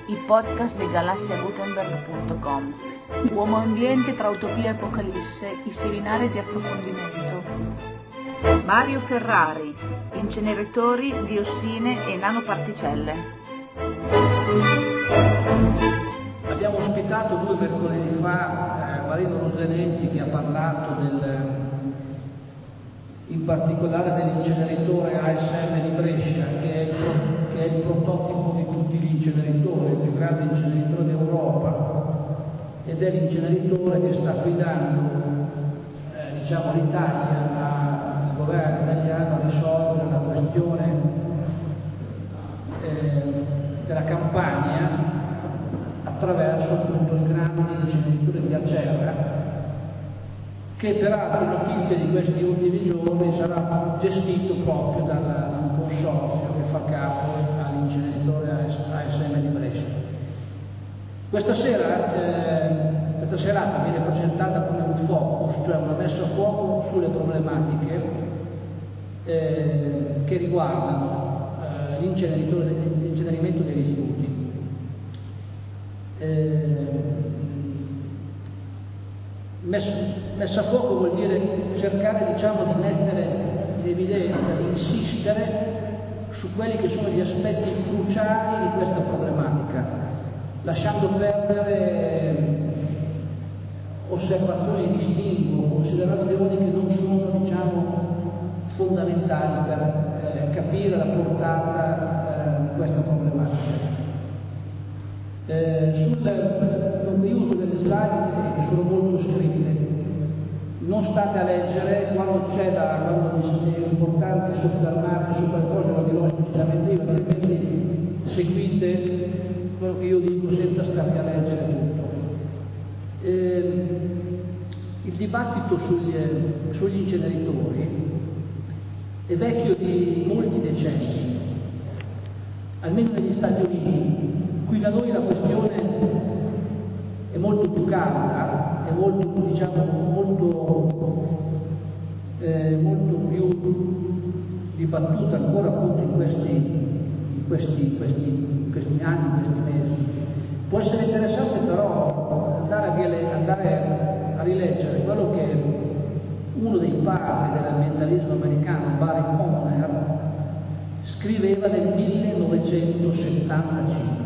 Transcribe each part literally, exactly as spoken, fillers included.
i podcast di galassia gutenberg punto com. Uomo ambiente tra utopia e apocalisse, i seminari di approfondimento. Mario Ferrari, inceneritori, diossine e nanoparticelle. Abbiamo ospitato due mercoledì fa eh, Marino Rosenetti, che ha parlato del, in particolare dell'inceneritore A S M di Brescia, che è, il, che è il prototipo di tutti gli inceneritori, il più grande inceneritore d'Europa, ed è l'inceneritore che sta guidando eh, diciamo, l'Italia, il governo italiano, a risolvere la questione eh, della Campania attraverso appunto il grande inceneritore di Acerra, che peraltro, notizie di questi ultimi giorni, sarà gestito proprio da un consorzio che fa capo all'inceneritore A S M di Brescia. Questa sera, eh, questa serata viene presentata come un focus, cioè una messa a fuoco sulle problematiche eh, che riguardano eh, l'incenerimento dei rifiuti. Eh, Messo, messa a fuoco vuol dire cercare, diciamo, di mettere in evidenza, di insistere su quelli che sono gli aspetti cruciali di questa problematica, lasciando perdere osservazioni di distinguo, considerazioni che non sono, diciamo, fondamentali per eh, capire la portata eh, di questa problematica. Eh, sul riuso delle slide, che sono molto scritte, non state a leggere, quando c'è da, quando è importante soffermarsi su qualcosa lo dirò specificamente io, altrimenti seguite quello che io dico senza stare a leggere tutto. Eh, il dibattito sugli, sugli inceneritori è vecchio di molti decenni, almeno negli Stati Uniti. Qui da noi la questione è molto più calda, è molto, diciamo, molto, eh, molto più dibattuta ancora appunto in questi, in questi, questi, questi anni, in questi mesi. Può essere interessante però andare a, andare a rileggere quello che uno dei padri dell'ambientalismo americano, Barry Commoner, scriveva nel millenovecentosettantacinque.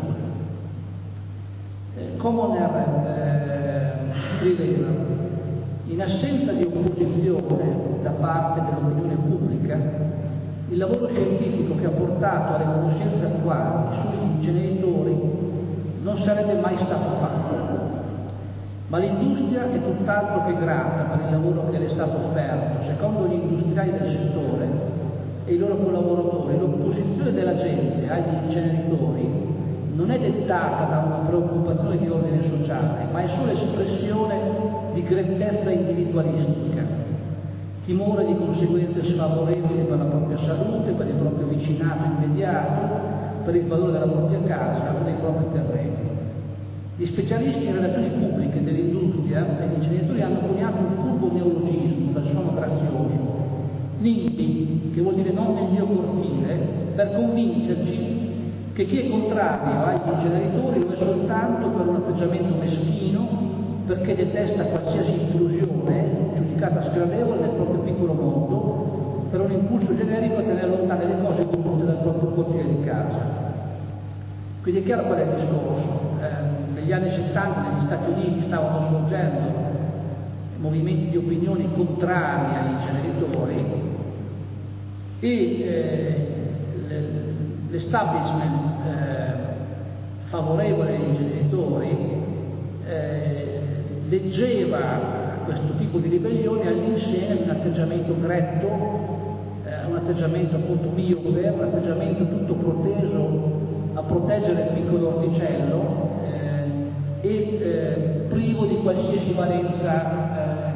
Commoner eh, scriveva: in assenza di opposizione da parte dell'opinione pubblica, il lavoro scientifico che ha portato alle conoscenze attuali sugli inceneritori non sarebbe mai stato fatto. Ma l'industria è tutt'altro che grata per il lavoro che le è stato offerto. Secondo gli industriali del settore e i loro collaboratori, l'opposizione della gente agli inceneritori non è dettata da una preoccupazione di ordine sociale, ma è solo espressione di grettezza individualistica, timore di conseguenze sfavorevoli per la propria salute, per il proprio vicinato immediato, per il valore della propria casa o dei propri terreni. Gli specialisti in relazioni pubbliche dell'industria e gli inceneritori hanno coniato un furbo neologismo dal suono grazioso, NIMBY, che vuol dire non nel mio cortile, per convincerci che chi è contrario agli inceneritori lo è soltanto per un atteggiamento meschino, perché detesta qualsiasi intrusione giudicata sgradevole nel proprio piccolo mondo, per un impulso generico a tenere lontane le cose comuni dal proprio cortile di casa. Quindi è chiaro qual è il discorso. Eh, negli anni settanta negli Stati Uniti stavano sorgendo movimenti di opinioni contrari agli inceneritori e eh, l'establishment eh, favorevole agli inceneritori eh, leggeva questo tipo di ribellione all'insegna di un atteggiamento gretto, eh, un atteggiamento appunto miope, un atteggiamento tutto proteso a proteggere il piccolo orticello eh, e eh, privo di qualsiasi valenza eh,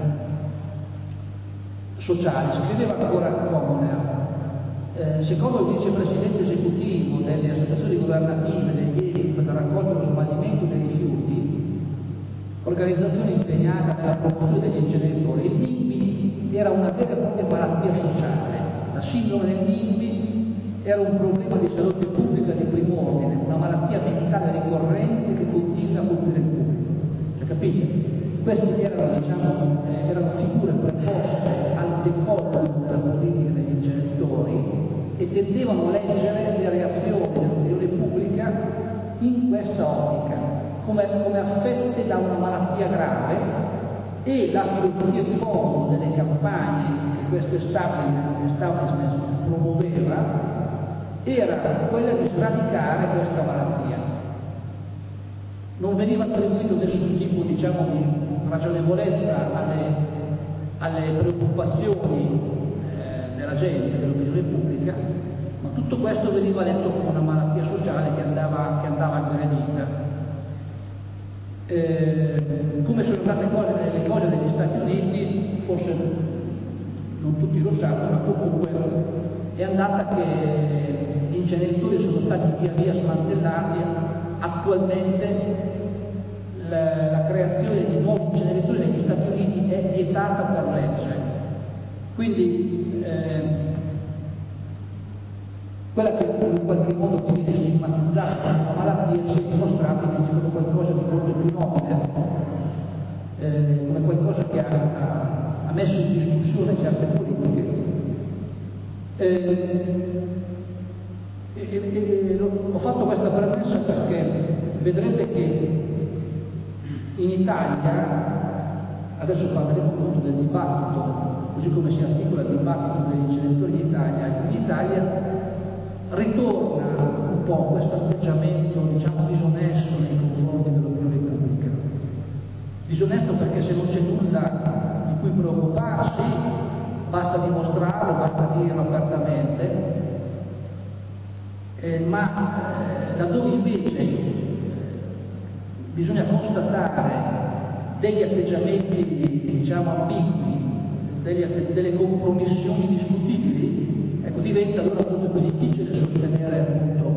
sociale. Scriveva ancora Commoner. Eh, secondo il vicepresidente esecutivo delle associazioni governative degli E I P per la raccolta e lo smaltimento dei rifiuti, organizzazione impegnata nella promozione degli inceneritori, il NIMBY era una vera e propria malattia sociale. La sindrome del NIMBY era un problema di salute pubblica di primo ordine, una malattia mentale ricorrente queste erano, diciamo, eh, erano figure preposte al decollo della politica degli inceneritori e tendevano a leggere le reazioni dell'opinione pubblica in questa ottica, come, come affette da una malattia grave, e la filosofia di fondo delle campagne che questo establishment, establishment promuoveva era quella di sradicare questa malattia. Non veniva attribuito nessun tipo, diciamo, di ragionevolezza alle, alle preoccupazioni eh, della gente, dell'opinione pubblica, ma tutto questo veniva letto come una malattia sociale che andava, che andava aggredita. Eh, come sono state cose, le cose negli Stati Uniti, forse non tutti lo sanno, ma comunque è andata che gli inceneritori sono stati via via smantellati. Attualmente la, la creazione di nuovi inceneritori negli Stati Uniti è vietata per legge. Quindi eh, quella che in qualche modo viene stigmatizzata come una malattia si è dimostrata invece come qualcosa di molto più nobile, eh, come qualcosa che ha, ha, ha messo in discussione certe politiche. Eh, e, e, e, ho fatto questa premessa perché vedrete che in Italia, adesso parleremo appunto del dibattito, così come si articola il dibattito degli inceneritori in Italia, in Italia ritorna un po' questo atteggiamento, diciamo, disonesto nei confronti dell'opinione pubblica. Disonesto perché se non c'è nulla di cui preoccuparsi, basta dimostrarlo, basta dirlo apertamente, eh, ma eh, laddove invece eh, bisogna constatare degli atteggiamenti, diciamo, ambigui, degli, delle compromissioni discutibili, ecco, diventa allora molto più difficile sostenere appunto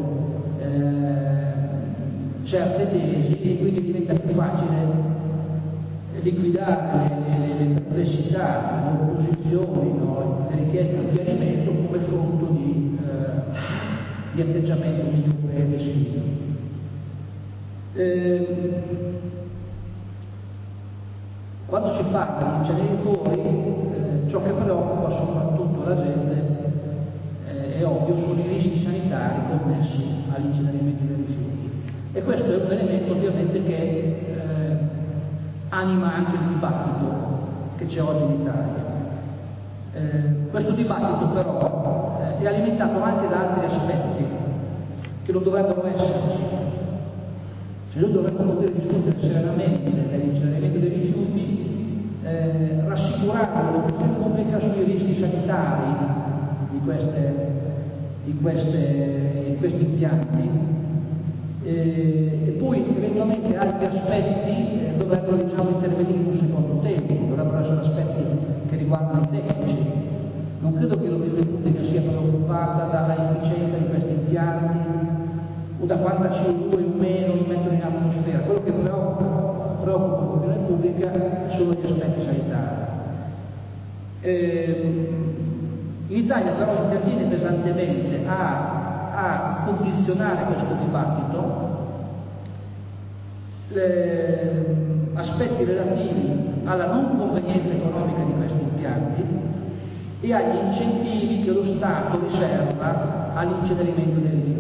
eh, certe tesi, e quindi diventa più facile liquidare le, le, le perplessità, le opposizioni, no, le richieste di chiarimento come frutto di, eh, di atteggiamento miope e meschino. Eh, quando si parla di inceneritori, eh, ciò che preoccupa soprattutto la gente, eh, è ovvio, sono i rischi sanitari connessi all'incenerimento dei rifiuti. E questo è un elemento ovviamente che eh, anima anche il dibattito che c'è oggi in Italia. Eh, questo dibattito però eh, è alimentato anche da altri aspetti che non dovrebbero esserci. Se noi dovremmo poter discutere serenamente dell'incenerimento dei rifiuti, eh, rassicurare l'opinione pubblica sui rischi sanitari di, queste, di, queste, di questi impianti, eh, e poi eventualmente altri aspetti eh, dovrebbero, diciamo, intervenire in un secondo tempo, dovrebbero essere aspetti che riguardano i tecnici. Non credo che l'opinione pubblica sia preoccupata dalla efficienza di questi impianti o da quanta C O due in meno li mettono in atmosfera. Quello che preoccupa, preoccupa l'opinione pubblica sono gli aspetti sanitari. Eh, in Italia però interviene pesantemente a, a condizionare questo dibattito le, aspetti relativi alla non convenienza economica di questi impianti e agli incentivi che lo Stato riserva all'incenerimento dei rifiuti.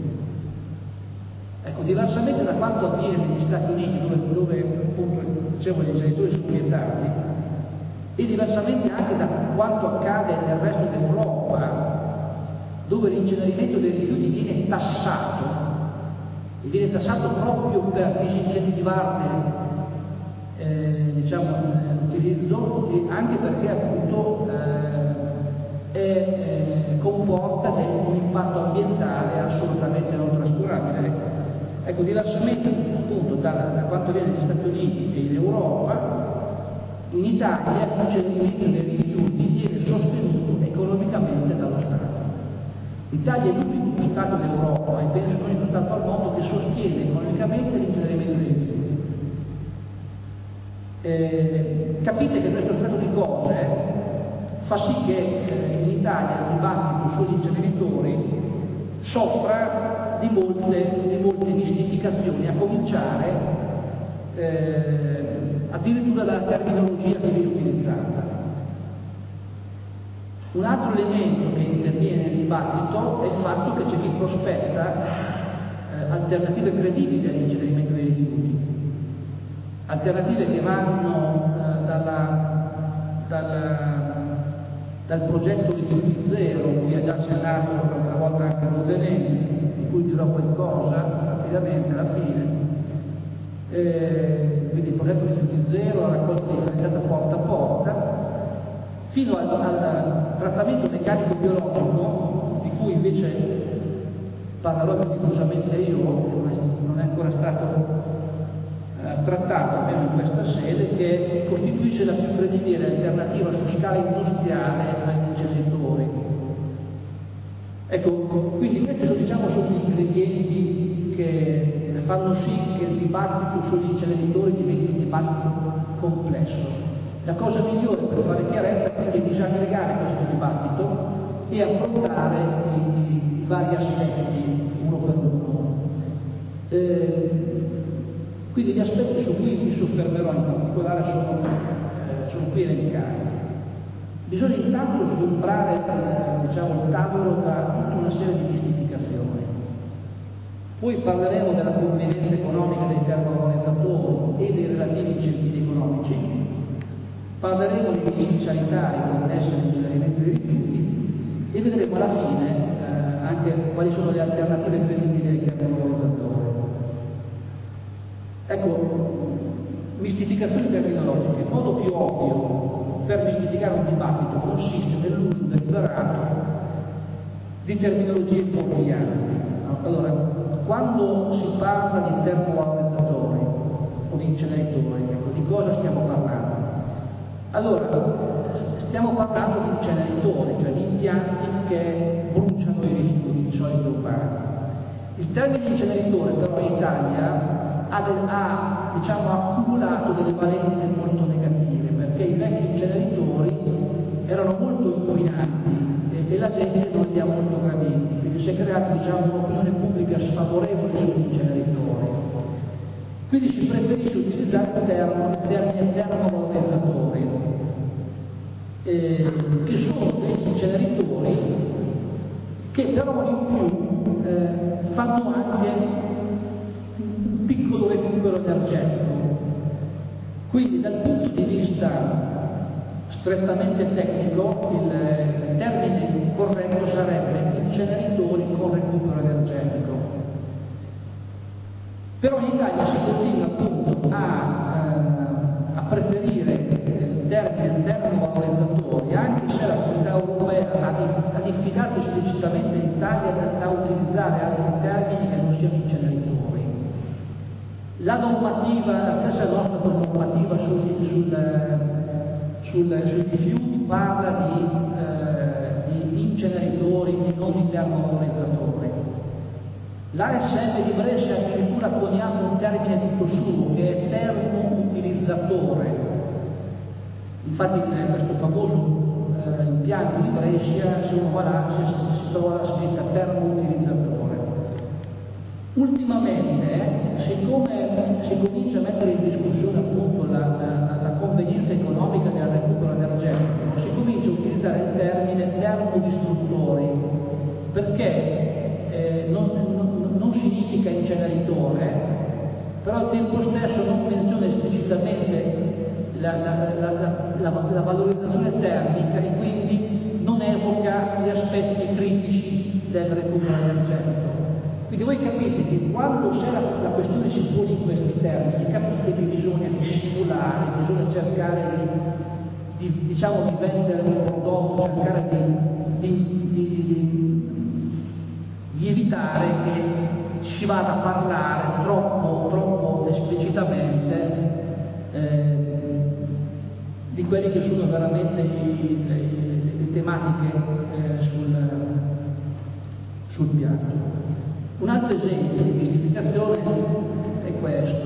Ecco, diversamente da quanto avviene negli Stati Uniti, dove, dove appunto, dicevo, gli inceneritori sono vietati, e diversamente anche da quanto accade nel resto d'Europa, dove l'incenerimento dei rifiuti viene tassato, e viene tassato proprio per disincentivarne eh, diciamo, l'utilizzo, e anche perché appunto eh, è, eh, comporta un impatto ambientale assolutamente non trascurabile. Ecco, diversamente appunto da, da quanto viene negli Stati Uniti e in Europa, in Italia l'incenerimento dei rifiuti viene sostenuto economicamente dallo Stato. L'Italia è l'unico Stato d'Europa, e penso l'unico Stato al mondo, che sostiene economicamente l'incenerimento dei rifiuti. Eh, capite che questo stato di cose fa sì che eh, in Italia il dibattito sugli inceneritori soffra di molte, di molte mistificazioni, a cominciare eh, addirittura dalla terminologia che viene utilizzata. Un altro elemento che interviene nel dibattito è il fatto che c'è chi prospetta eh, alternative credibili all'incenerimento dei rifiuti, alternative che vanno eh, dalla, dalla, dal progetto Rifiuti Zero, cui ha già accennato l'altra volta anche Rosenelli, di cui dirò qualcosa rapidamente alla fine, eh, quindi il progetto Rifiuti Zero, la raccolta differenziata porta a porta, fino al, al trattamento meccanico biologico, di cui invece parlerò più diffusamente io, che non è ancora stato eh, trattato almeno in questa sede, che costituisce la più credibile alternativa su scala industriale agli inceneritori. Ecco, quindi questi diciamo sono gli ingredienti che fanno sì che il dibattito sugli inceneritori diventi un dibattito complesso. La cosa migliore per fare chiarezza è disaggregare questo dibattito e affrontare i, i vari aspetti uno per uno. Eh, quindi gli aspetti su cui mi soffermerò in particolare sono, eh, sono qui elencati. Bisogna intanto sgombrare eh, diciamo, il tavolo da tutta una serie di mistificazioni. Poi parleremo della convenienza economica dei termovalorizzatori e dei relativi incentivi economici. Parleremo dei rischi sanitari connessi all'incenerimento dei rifiuti e vedremo alla fine eh, anche quali sono le alternative credibili ai termovalorizzatori. Ecco, mistificazioni terminologiche. Il modo più ovvio per mistificare un dibattito consiste nell'uso deliberato di terminologie fuorvianti. Allora, quando si parla di termovalorizzatori o di inceneritori, ecco, di cosa stiamo parlando? Allora, stiamo parlando di inceneritori, cioè di impianti che bruciano i rifiuti di solito urbani. Il termine inceneritore però in Italia ha, ha diciamo, accumulato delle valenze molto negative, perché i vecchi inceneritori erano molto inquinanti e, e la gente non li ha molto graditi, quindi si è creata diciamo, un'opinione pubblica sfavorevole sugli inceneritori. Quindi si preferisce utilizzare il termine termovalorizzatori, eh, che sono degli inceneritori che però in più eh, fanno anche un piccolo recupero energetico. Quindi dal punto di vista strettamente tecnico il, il termine corretto sarebbe inceneritori con recupero energetico. Però in Italia si continua appunto a, eh, a preferire il termine termovalorizzatori, anche se la Comunità Europea ha, ha diffidato esplicitamente l'Italia da utilizzare altri termini che non siano inceneritori. La normativa, la stessa nostra normativa sul, sul, sul, sui rifiuti parla di, eh, di inceneritori e non di termovalorizzatori. L'A S M di Brescia addirittura poniamo un termine tutto suo che è termoutilizzatore. Infatti eh, questo famoso eh, impianto di Brescia, se uno va là, si, si trova la scritta termoutilizzatore. Ultimamente, siccome si comincia a mettere in discussione appunto la, la, la convenienza economica del recupero energetico, si comincia a utilizzare il termine termodistruttori, perché eh, non, non, non significa inceneritore, però al tempo stesso non menziona esplicitamente la, la, la, la, la, la valorizzazione termica e quindi non evoca gli aspetti critici del recupero energetico. Quindi voi capite che quando se la, la questione si pone in questi termini, capite che bisogna dissimulare, bisogna cercare di, di, diciamo, di vendere un prodotto, cercare di, di, di, di, di evitare che si vada a parlare troppo, troppo esplicitamente eh, di quelle che sono veramente le, le, le tematiche eh, sul, sul piatto. Un altro esempio di mistificazione è questo.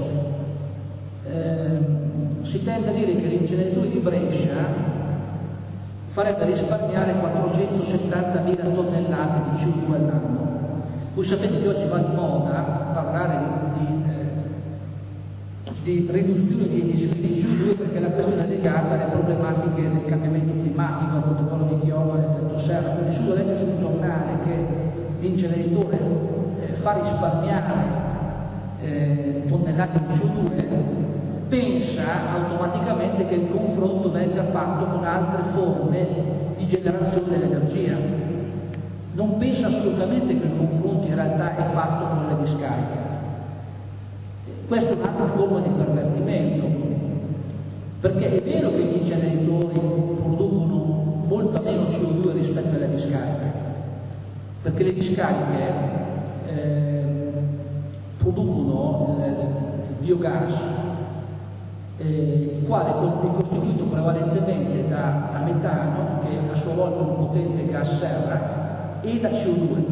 Eh, si tende a dire che l'inceneritore di Brescia farebbe risparmiare quattrocentosettantamila tonnellate di C O due all'anno. Voi sapete che oggi va di moda parlare di, di riduzione di emissioni di C O due, perché la questione è legata alle problematiche del cambiamento climatico, al protocollo di Kyoto, all'effetto serra. Quindi sulla legge sul giornale che l'inceneritore eh, fa risparmiare eh, tonnellate di C O due, pensa automaticamente che il confronto venga fatto con altre forme di generazione dell'energia. Non pensa assolutamente che il confronto in realtà è fatto con le discariche. Questa è un'altra forma di pervertimento, perché è vero che gli inceneritori producono molta meno C O due rispetto alle discariche, perché le discariche eh, producono il, il biogas, eh, il quale è costituito prevalentemente da, da metano, che a sua volta è un potente gas serra, e da C O due.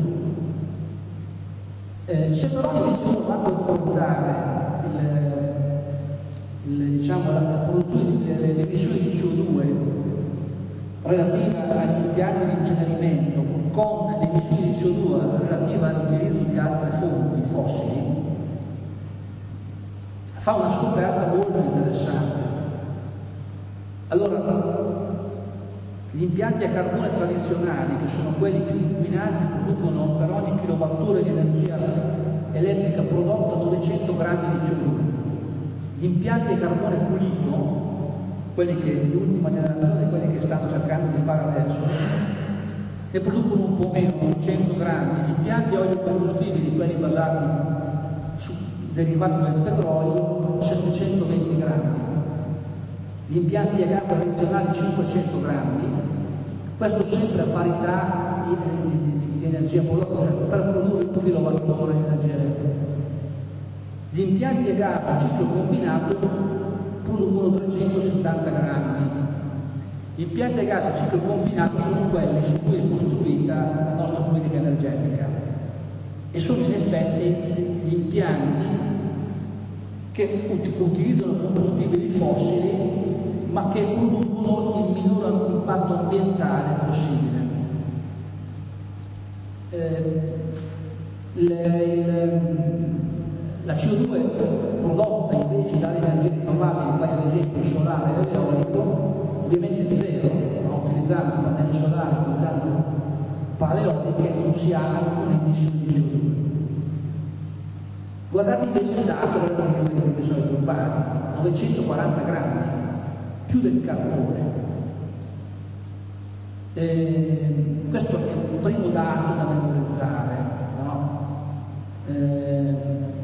Eh, se però invece uno va a confrontare il, il, diciamo, la, la produzione delle emissioni di C O due relativa agli impianti di incenerimento con le emissioni di C O due relative all'utilizzo di altre fonti fossili, fa una scoperta molto interessante. Allora, gli impianti a carbone tradizionali, che sono quelli più inquinanti, producono per ogni kilowattora di energia elettrica prodotta novecento grammi di C O due. Gli impianti a carbone pulito, quelli che di ultima generazione, quelli che stanno cercando di fare adesso, ne producono un po' meno, cento grammi. Gli impianti a olio combustibili, quelli basati su derivati del petrolio, settecentoventi grammi. Gli impianti a gas tradizionali cinquecento grammi, questo sempre a parità di, di, di energia prodotta, cioè per produrre un kilowattora di energia elettrica. Gli impianti a gas a ciclo combinato producono trecentosettanta grammi. Gli impianti a gas a ciclo combinato sono quelli su cui è costruita la nostra politica energetica e sono in effetti gli impianti che utilizzano combustibili fossili ma che producono il minor impatto ambientale possibile. Eh, le, il, la C O due prodotta invece dalle energie rinnovabili, quali ad esempio il solare e l'eolico, ovviamente è zero, no? Utilizzando pannelli solari, utilizzando pale eoliche, non si ha alcuna emissione di C O due. Guardate invece il dato relativamente alle emissioni urbane, novecentoquaranta grammi, più del carbone. Eh, questo è il primo dato da memorizzare, no? Eh,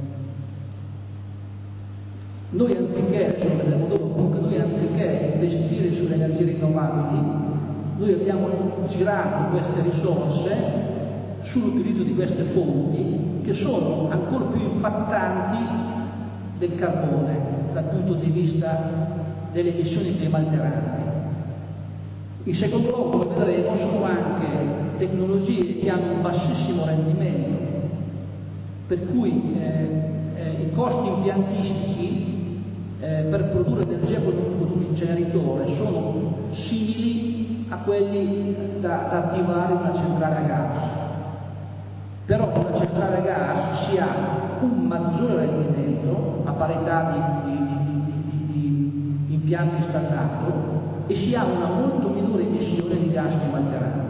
noi anziché, cioè vedremo dopo, comunque noi anziché investire sulle energie rinnovabili, noi abbiamo girato queste risorse sull'utilizzo di queste fonti che sono ancora più impattanti del carbone dal punto di vista delle emissioni climalteranti. In secondo luogo, come vedremo, sono anche tecnologie che hanno un bassissimo rendimento, per cui eh, eh, i costi impiantistici eh, per produrre energia con un inceneritore sono simili a quelli da, da attivare una centrale a gas. Però con la centrale a gas si ha un maggiore rendimento a parità di, di impianti installato e si ha una molto minore emissione di gas climalteranti.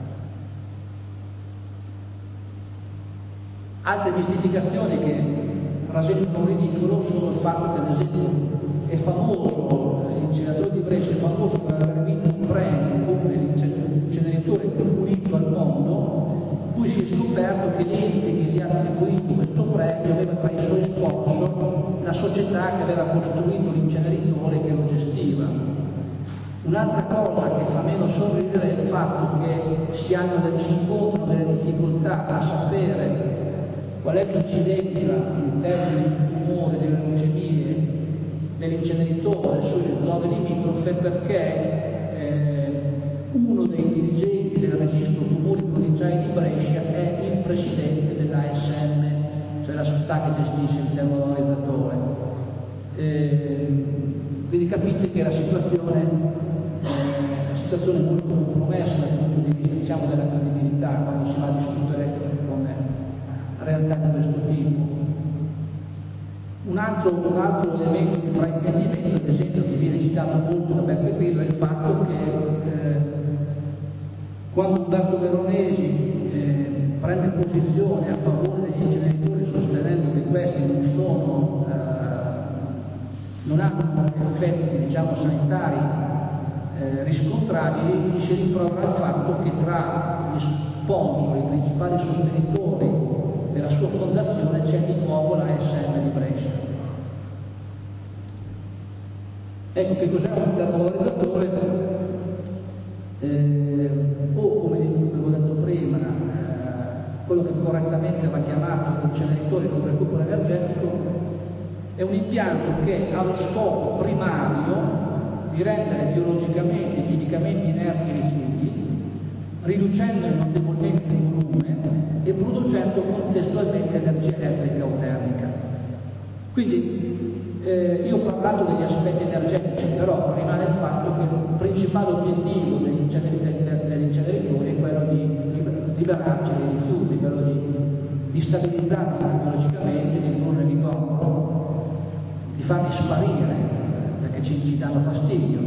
Altre mistificazioni che rasentano ridicolo sono il fatto che, ad esempio, è famoso, l'inceneritore di Brescia è famoso per aver vinto un premio come l'inceneritore più pulito al mondo, cui si è scoperto che l'ente che gli ha attribuito questo premio aveva tra i suoi sponsor la società che aveva costruito l'inceneritore che lo gestiva. Un'altra cosa che fa meno sorridere è il fatto che si, hanno, si incontrano delle difficoltà a sapere qual è l'incidenza in termini di tumore, delle leucemie, dell'inceneritore sulle zone limitrofe, perché eh, uno dei dirigenti del registro tumori provinciali di Brescia è il presidente dell'A S M, cioè la società che gestisce il termovalorizzatore. Eh, quindi capite che la situazione, eh, la situazione è molto compromessa dal punto di vista, diciamo, della credibilità quando si va a discutere con realtà di questo tipo. Un altro, un altro elemento di fraintendimento, ad esempio, che viene citato molto da Beppe Grillo, è il fatto che eh, quando Umberto Veronesi eh, prende posizione a favore degli inceneritori sostenendo che questi non sono, eh, non hanno effetti, diciamo, sanitari eh, riscontrabili, si ritrova il fatto che tra gli sponsor, i principali sostenitori della sua fondazione c'è di nuovo la S M di Brescia. Ecco, che cos'è un termovalorizzatore? Eh, o come avevo detto prima, eh, quello che correttamente va chiamato inceneritore con recupero energetico, è un impianto che ha lo scopo primario di rendere biologicamente e chimicamente inerti i rifiuti, riducendone notevolmente il volume e producendo contestualmente energia elettrica o termica. Quindi eh, io ho parlato degli aspetti energetici, però rimane il fatto che il principale obiettivo degli inceneritori è quello di liberarci dei rifiuti, quello di, di stabilizzarli biologicamente, di ridurre il ricordo, di farli sparire perché ci, ci danno fastidio.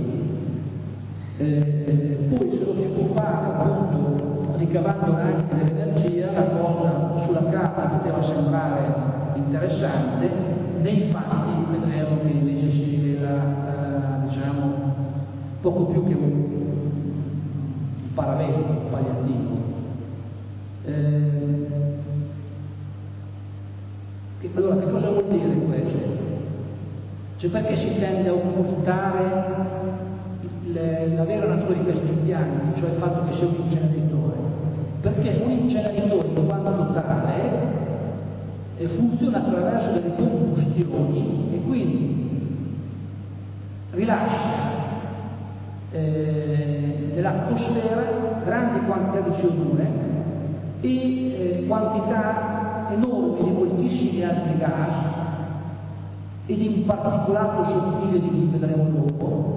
Eh, poi se lo si può fare appunto ricavando anche dell'energia, la cosa sulla carta poteva sembrare interessante, nei fatti vedremo che invece si rivela eh, diciamo poco più che un, un paravento, un palliativo. Eh, che, allora che cosa vuol dire questo? Cioè perché si tende a occultare Le, la vera natura di questi impianti, cioè il fatto che sia un inceneritore? Perché un inceneritore in quanto tale eh, funziona attraverso delle combustioni e quindi rilascia eh, nell'atmosfera grandi quantità di C O due e eh, quantità enormi di moltissimi altri gas e di un particolato sottile di cui vedremo dopo.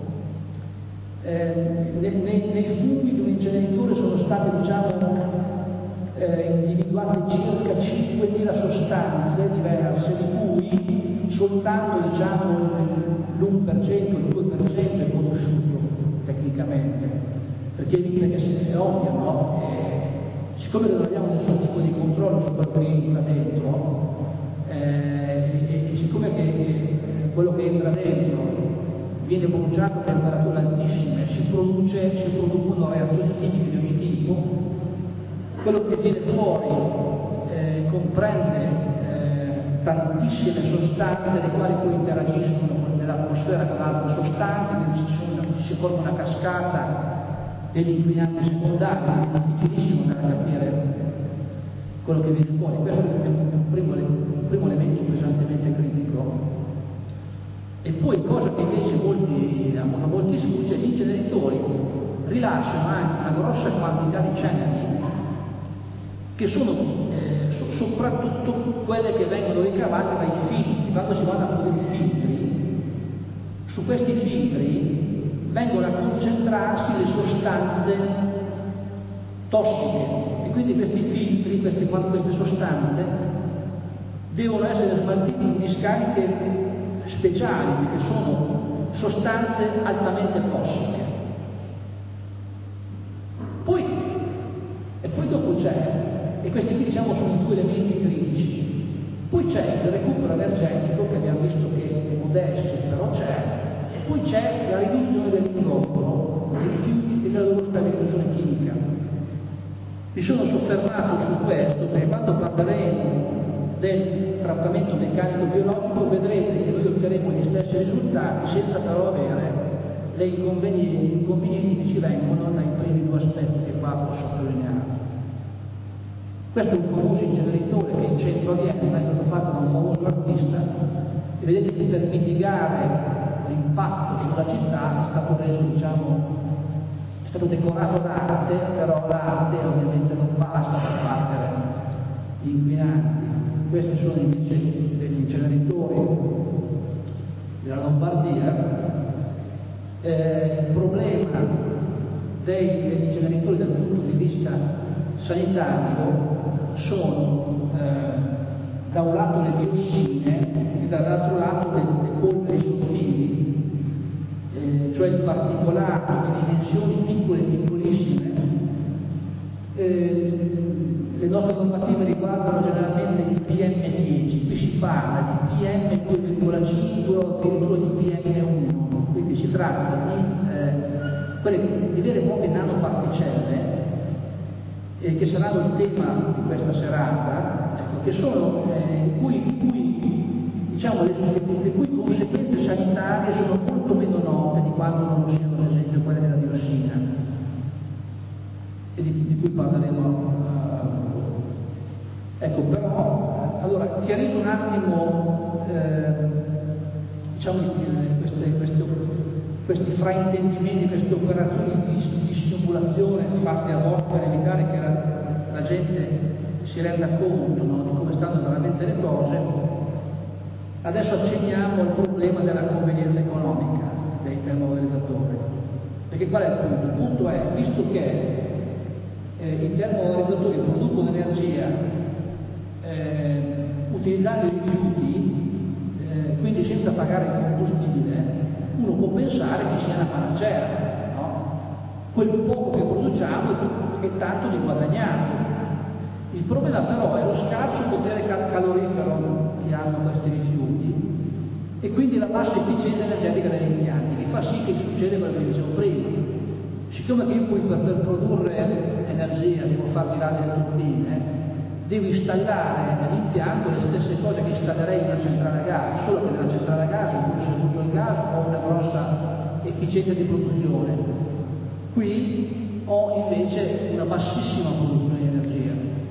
Eh, nei, nei, nei funghi di un inceneritore sono state diciamo, eh, individuate circa cinquemila sostanze diverse, di cui soltanto diciamo, l'uno per cento, il due per cento è conosciuto tecnicamente, perché è ovvio, no? Eh, siccome non abbiamo nessun tipo di controllo su quello che entra dentro, eh, e, e siccome che, eh, quello che entra dentro viene bruciato a temperature altissime, si, produce, si producono reazioni chimiche di ogni tipo, quello che viene fuori eh, comprende eh, tantissime sostanze le quali poi interagiscono nell'atmosfera con altre sostanze, quindi si, si forma una cascata degli inquinanti secondari, è difficilissimo da capire quello che viene fuori. Questo è un primo, un primo elemento pesantemente critico. E poi, cosa che invece molti, a molti sfugge, gli inceneritori rilasciano anche una grossa quantità di ceneri, che sono eh, so, soprattutto quelle che vengono ricavate dai filtri. Quando si vanno a produrre i filtri, su questi filtri vengono a concentrarsi le sostanze tossiche, e quindi questi filtri, queste, queste sostanze, devono essere smaltiti in discariche speciali, che sono sostanze altamente tossiche. Poi, e poi dopo c'è, e questi qui diciamo sono i due elementi critici, poi c'è il recupero energetico, che abbiamo visto che è modesto, però c'è, e poi c'è la riduzione dell'ingombro dei rifiuti e della loro sterilizzazione chimica. Mi sono soffermato su questo perché quando parleremo del trattamento meccanico biologico vedrete che noi otterremo gli stessi risultati senza però avere le inconvenienti, inconvenienti che ci vengono dai primi due aspetti che qua ho sottolineato. Questo è un famoso inceneritore che in centro a Vienna è stato fatto da un famoso artista, e vedete che per mitigare l'impatto sulla città è stato reso, diciamo, è stato decorato d'arte, però l'arte ovviamente non basta per battere gli inquinanti. Questi sono invece degli inceneritori della Lombardia. Eh, il problema dei, degli inceneritori dal punto di vista sanitario sono eh, da un lato le diossine e dall'altro atomi di dimensioni piccole e piccolissime. Eh, le nostre normative riguardano generalmente il P M dieci, qui si parla di P M due virgola cinque o addirittura di P M uno, quindi si tratta di, eh, quelle, di vere e proprie nanoparticelle eh, che saranno il tema di questa serata, ecco, che sono, eh, in cui, in cui, diciamo, le, le cui conseguenze sanitarie sono molto meno note di quanto non siano, ad esempio, quelle della diossina, e di, di cui parleremo. Ecco, però, allora, chiarito un attimo, eh, diciamo, queste, queste, questi fraintendimenti, queste operazioni di, di simulazione fatte a volte per evitare che la, la gente si renda conto, no, di come stanno veramente le cose, adesso accenniamo al problema della convenienza economica dei termovalorizzatori. Perché qual è il punto? Il punto è, visto che eh, i termovalorizzatori producono energia Eh, utilizzando i rifiuti, eh, quindi senza pagare il combustibile, uno può pensare che sia una panacea, no? Quel poco che produciamo è tanto di guadagnato. Il problema però è lo scarso potere cal- calorifero che hanno questi rifiuti e quindi la bassa efficienza energetica degli impianti, che fa sì che succede quello che dicevo prima. Siccome che io poi per, per produrre energia devo far girare le turbine, devo installare nell'impianto le stesse cose che installerei in una centrale a gas, solo che nella centrale a gas in cui c'è tutto il gas ho una grossa efficienza di produzione. Qui ho invece una bassissima produzione di energia.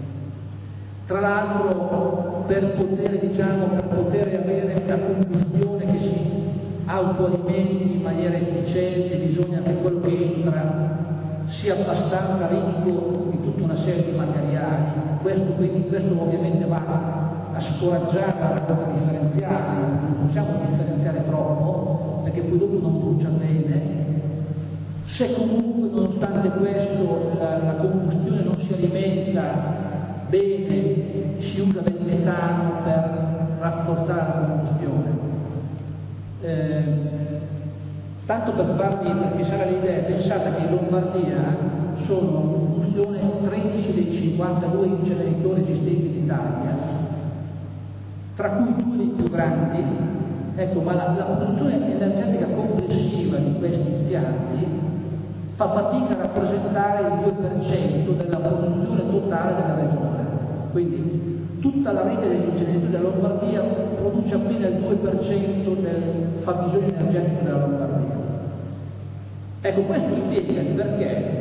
Tra l'altro, per poter, diciamo, per poter avere una combustione che si autoalimenti in maniera efficiente, bisogna che quello che entra sia abbastanza ricco di tutta una serie di materiali. Questo, quindi, questo ovviamente va a scoraggiare la raccolta differenziale, non possiamo differenziare troppo perché poi dopo non brucia bene. Se comunque nonostante questo la, la combustione non si alimenta bene, si usa del metano per rafforzare la combustione. Eh, tanto per farvi per fissare l'idea, pensate che in Lombardia sono in funzione tredici dei cinquantadue inceneritori esistenti in Italia, tra cui due dei più grandi, ecco, ma la, la produzione energetica complessiva di questi impianti fa fatica a rappresentare il due per cento della produzione totale della regione. Quindi tutta la rete degli inceneritori della Lombardia produce appena il due per cento del fabbisogno energetico della Lombardia. Ecco, questo spiega il perché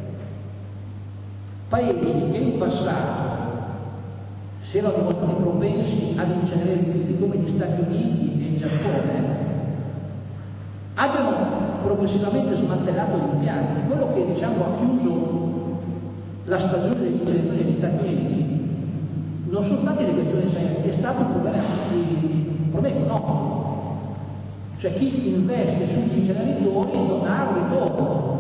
paesi che in passato si erano dimostrati propensi ad incenerire rifiuti come gli Stati Uniti e il Giappone abbiano progressivamente smantellato gli impianti. Quello che, diciamo, ha chiuso la stagione degli inceneritori negli Stati Uniti non sono stati le questioni sanitarie, è stato un problema, un problema economico. Cioè chi investe sugli inceneritori non ha un ritorno.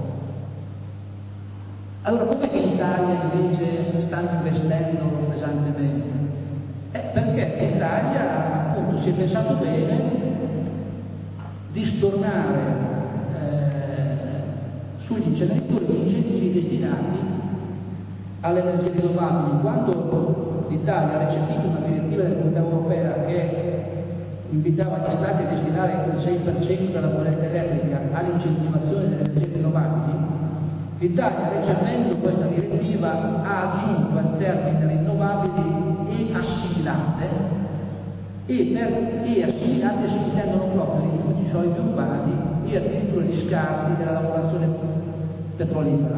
Allora, come che in Italia invece stanno investendo pesantemente? Eh, perché in Italia appunto si è pensato bene di stornare eh, sugli inceneritori gli incentivi destinati alle energie rinnovabili. Quando l'Italia ha recepito una direttiva dell'Unione Europea che invitava gli Stati a destinare il sei per cento della bolletta elettrica all'incentivazione delle energie rinnovabili, l'Italia, recependo questa direttiva, ha aggiunto al termine rinnovabili e assimilate, e, per, e assimilate si intendono proprio i rifiuti solidi urbani e addirittura gli scarti della lavorazione petrolifera.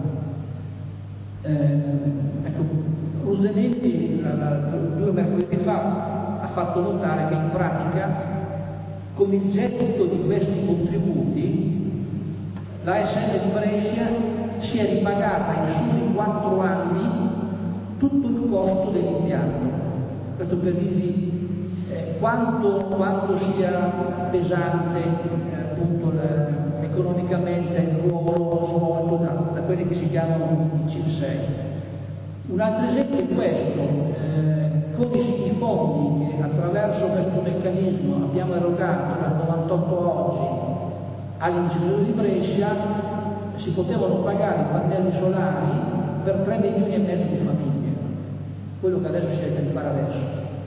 Eh, ecco, Rusenetti due mercoledì fa ha fatto notare che in pratica con il gettito di questi contributi la A S M di Brescia si è ripagata in soli quattro anni tutto il costo dell'impianto. Questo per dirvi eh, quanto, quanto sia pesante eh, appunto la, economicamente il ruolo svolto da, da quelli che si chiamano i C I V sei. Un altro esempio è questo, eh, come i fondi che attraverso questo meccanismo abbiamo erogato dal novantotto a oggi agli inceneritori di Brescia si potevano pagare i pannelli solari per tre milioni e mezzo di famiglie, quello che adesso si cerca di fare adesso.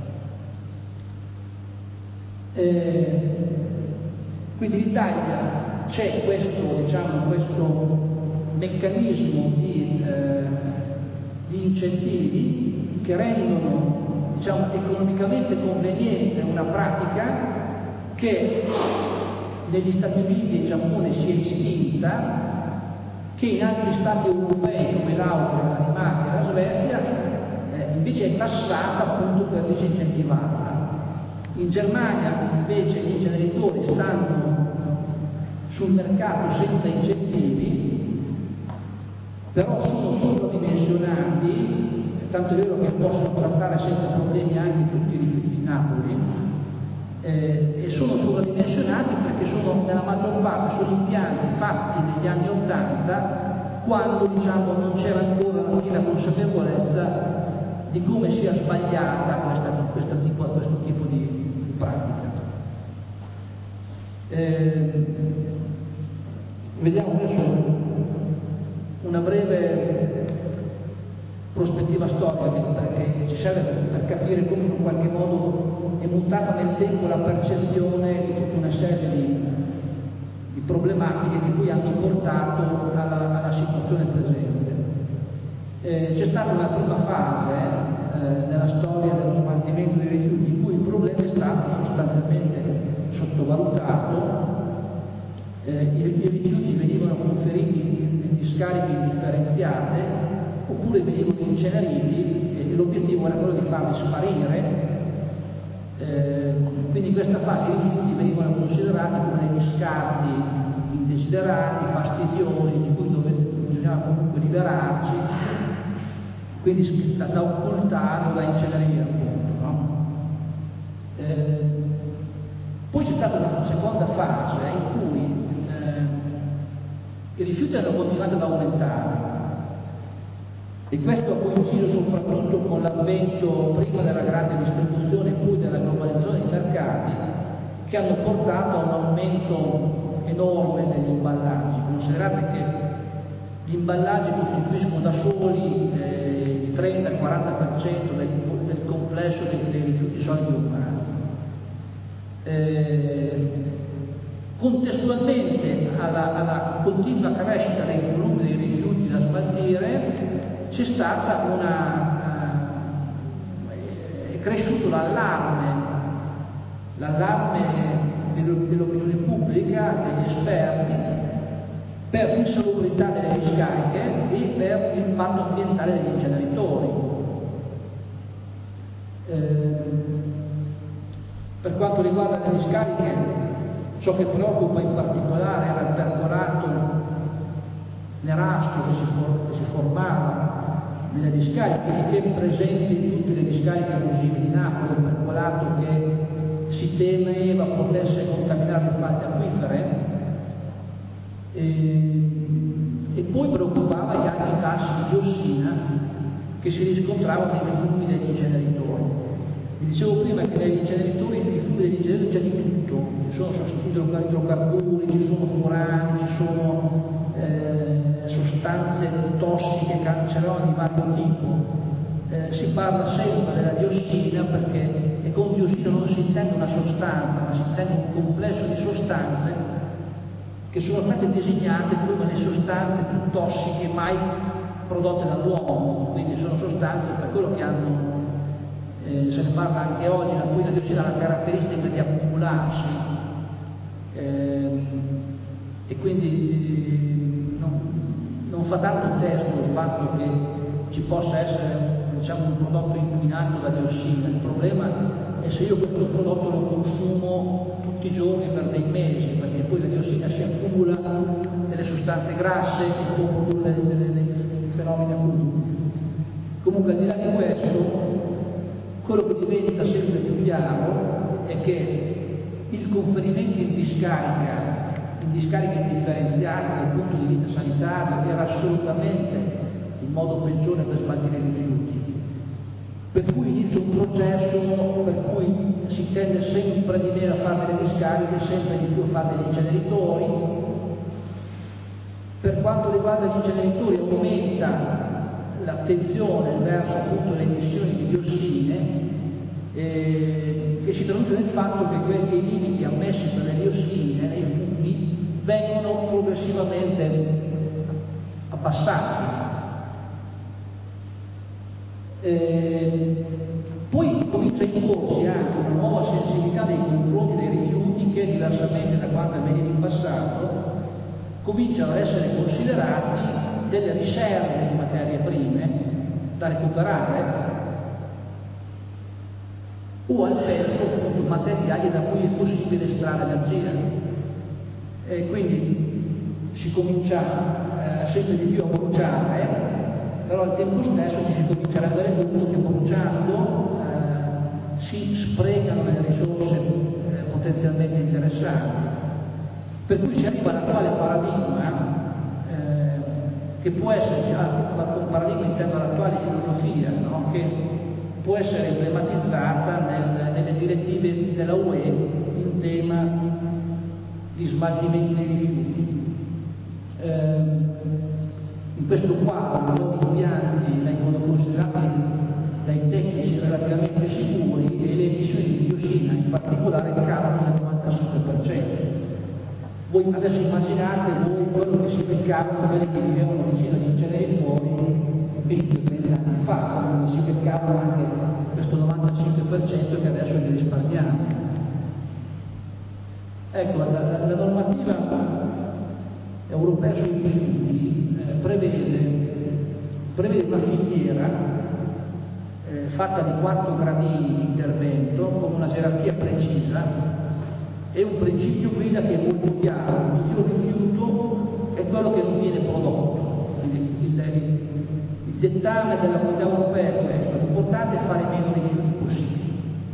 Eh, quindi in Italia c'è questo, diciamo, questo meccanismo di, eh, di incentivi che rendono, diciamo, economicamente conveniente una pratica che negli Stati Uniti e in Giappone si è estinta, che in altri stati europei come l'Austria, la Danimarca e la Svezia eh, invece è tassata appunto per disincentivarla. In Germania invece gli inceneritori stanno sul mercato senza incentivi, però sono sovradimensionati, tanto è vero che possono trattare senza problemi anche tutti i rifiuti di Napoli, eh, e sono sovradimensionati perché sono nella maggior parte sono impianti fatti negli anni Ottanta, quando diciamo non c'era ancora la piena consapevolezza di come sia sbagliata questa, questa tipo, questo tipo di pratica. Eh, vediamo adesso una breve prospettiva storica che ci serve per capire come in qualche modo è mutata nel tempo la percezione di tutta una serie di, di problematiche che poi hanno portato alla, alla situazione presente. Eh, c'è stata una prima fase eh, nella storia dello smaltimento dei rifiuti in cui il problema è stato sostanzialmente sottovalutato. Eh, i, i rifiuti venivano conferiti in discariche indifferenziate oppure venivano inceneriti e l'obiettivo era quello di farli sparire. Eh, quindi in questa fase i rifiuti venivano considerati come degli scarti indesiderati, fastidiosi, di cui dove, bisognava comunque liberarci, quindi da, da occultare o da incenerire appunto. No? Eh, poi c'è stata una seconda fase in cui eh, i rifiuti hanno continuato ad aumentare. E questo ha coinciso soprattutto con l'avvento prima della grande distribuzione e poi della globalizzazione dei mercati, che hanno portato a un aumento enorme degli imballaggi. Considerate che gli imballaggi costituiscono da soli eh, il trenta quaranta per cento del, del complesso dei, dei rifiuti solidi urbani. Eh, contestualmente alla, alla continua crescita dei volumi dei rifiuti da smaltire, c'è stata una, uh, è cresciuto l'allarme, l'allarme dell'opinione pubblica, degli esperti, per l'insalubrità delle discariche e per l'impatto ambientale degli inceneritori. Eh, per quanto riguarda le discariche, ciò che preoccupa in particolare era il percolato nerastro che si, for- che si formava nelle discariche, che è presente in tutte le discariche abusive di Napoli, un percolato che si temeva potesse contaminare le falde acquifere, e, e poi preoccupava gli alti tassi di diossina che si riscontravano nei fumi degli inceneritori. Vi dicevo prima che negli inceneritori, nei fumi degli inceneritori c'è di tutto, ci sono sostituti idrocarburi, ci sono furani, ci sono Eh, sostanze tossiche, cancerogene di vario tipo. Eh, si parla sempre della diossina perché e con diossina non si intende una sostanza, ma si intende un complesso di sostanze che sono state designate come le sostanze più tossiche mai prodotte dall'uomo, quindi sono sostanze per quello che hanno, eh, se ne parla anche oggi, la cui la diossina ha la caratteristica di accumularsi, eh, e quindi non fa tanto testo il fatto che ci possa essere, diciamo, un prodotto inquinato da diossina. Il problema è se io questo prodotto lo consumo tutti i giorni per dei mesi, perché poi la diossina si accumula nelle sostanze grasse e può produrre dei fenomeni acudi. Comunque, al di là di questo, quello che diventa sempre più chiaro è che il conferimento in discarica in discariche indifferenziate dal punto di vista sanitario era assolutamente il modo peggiore per smaltire i rifiuti. per cui inizia un processo per cui si tende sempre di meno a fare delle discariche, sempre di più a fare degli inceneritori. Per quanto riguarda gli inceneritori aumenta l'attenzione verso appunto le emissioni di diossine, eh, che si traduce nel fatto che questi limiti ammessi per le diossine nei fumi vengono progressivamente abbassati. Eh, poi comincia a imporsi anche una nuova sensibilità nei confronti dei rifiuti che, diversamente da quanto avveniva in passato, cominciano ad essere considerati delle riserve di materie prime da recuperare o al peggio appunto materiali da cui è possibile estrarre energia. E quindi si comincia eh, sempre di più a bruciare, però al tempo stesso si comincia a rendere conto che bruciando eh, si sprecano le risorse eh, potenzialmente interessanti. Per cui si arriva all'attuale paradigma, eh, che può essere già un paradigma interno all'attuale filosofia, no? Che può essere emblematizzata nel, nelle direttive della U E in tema di smaltimento dei rifiuti. Eh, in questo quadro i nuovi impianti vengono considerati dai tecnici relativamente sicuri e le emissioni di diossina in particolare calano del novantacinque per cento. Voi adesso immaginate voi quello che si beccavano quelli che vivevano vicino agli inceneritori venti anni fa, quando si beccavano anche questo novantacinque per cento che adesso li risparmiamo. Ecco, la, la normativa europea sui rifiuti eh, prevede, prevede una filiera eh, fatta di quattro gradini di intervento con una gerarchia precisa. È un principio guida che è molto chiaro: il miglior rifiuto è quello che non viene prodotto. Quindi il, il, il dettame della comunità europea è questo: l'importante è fare meno rifiuti possibili.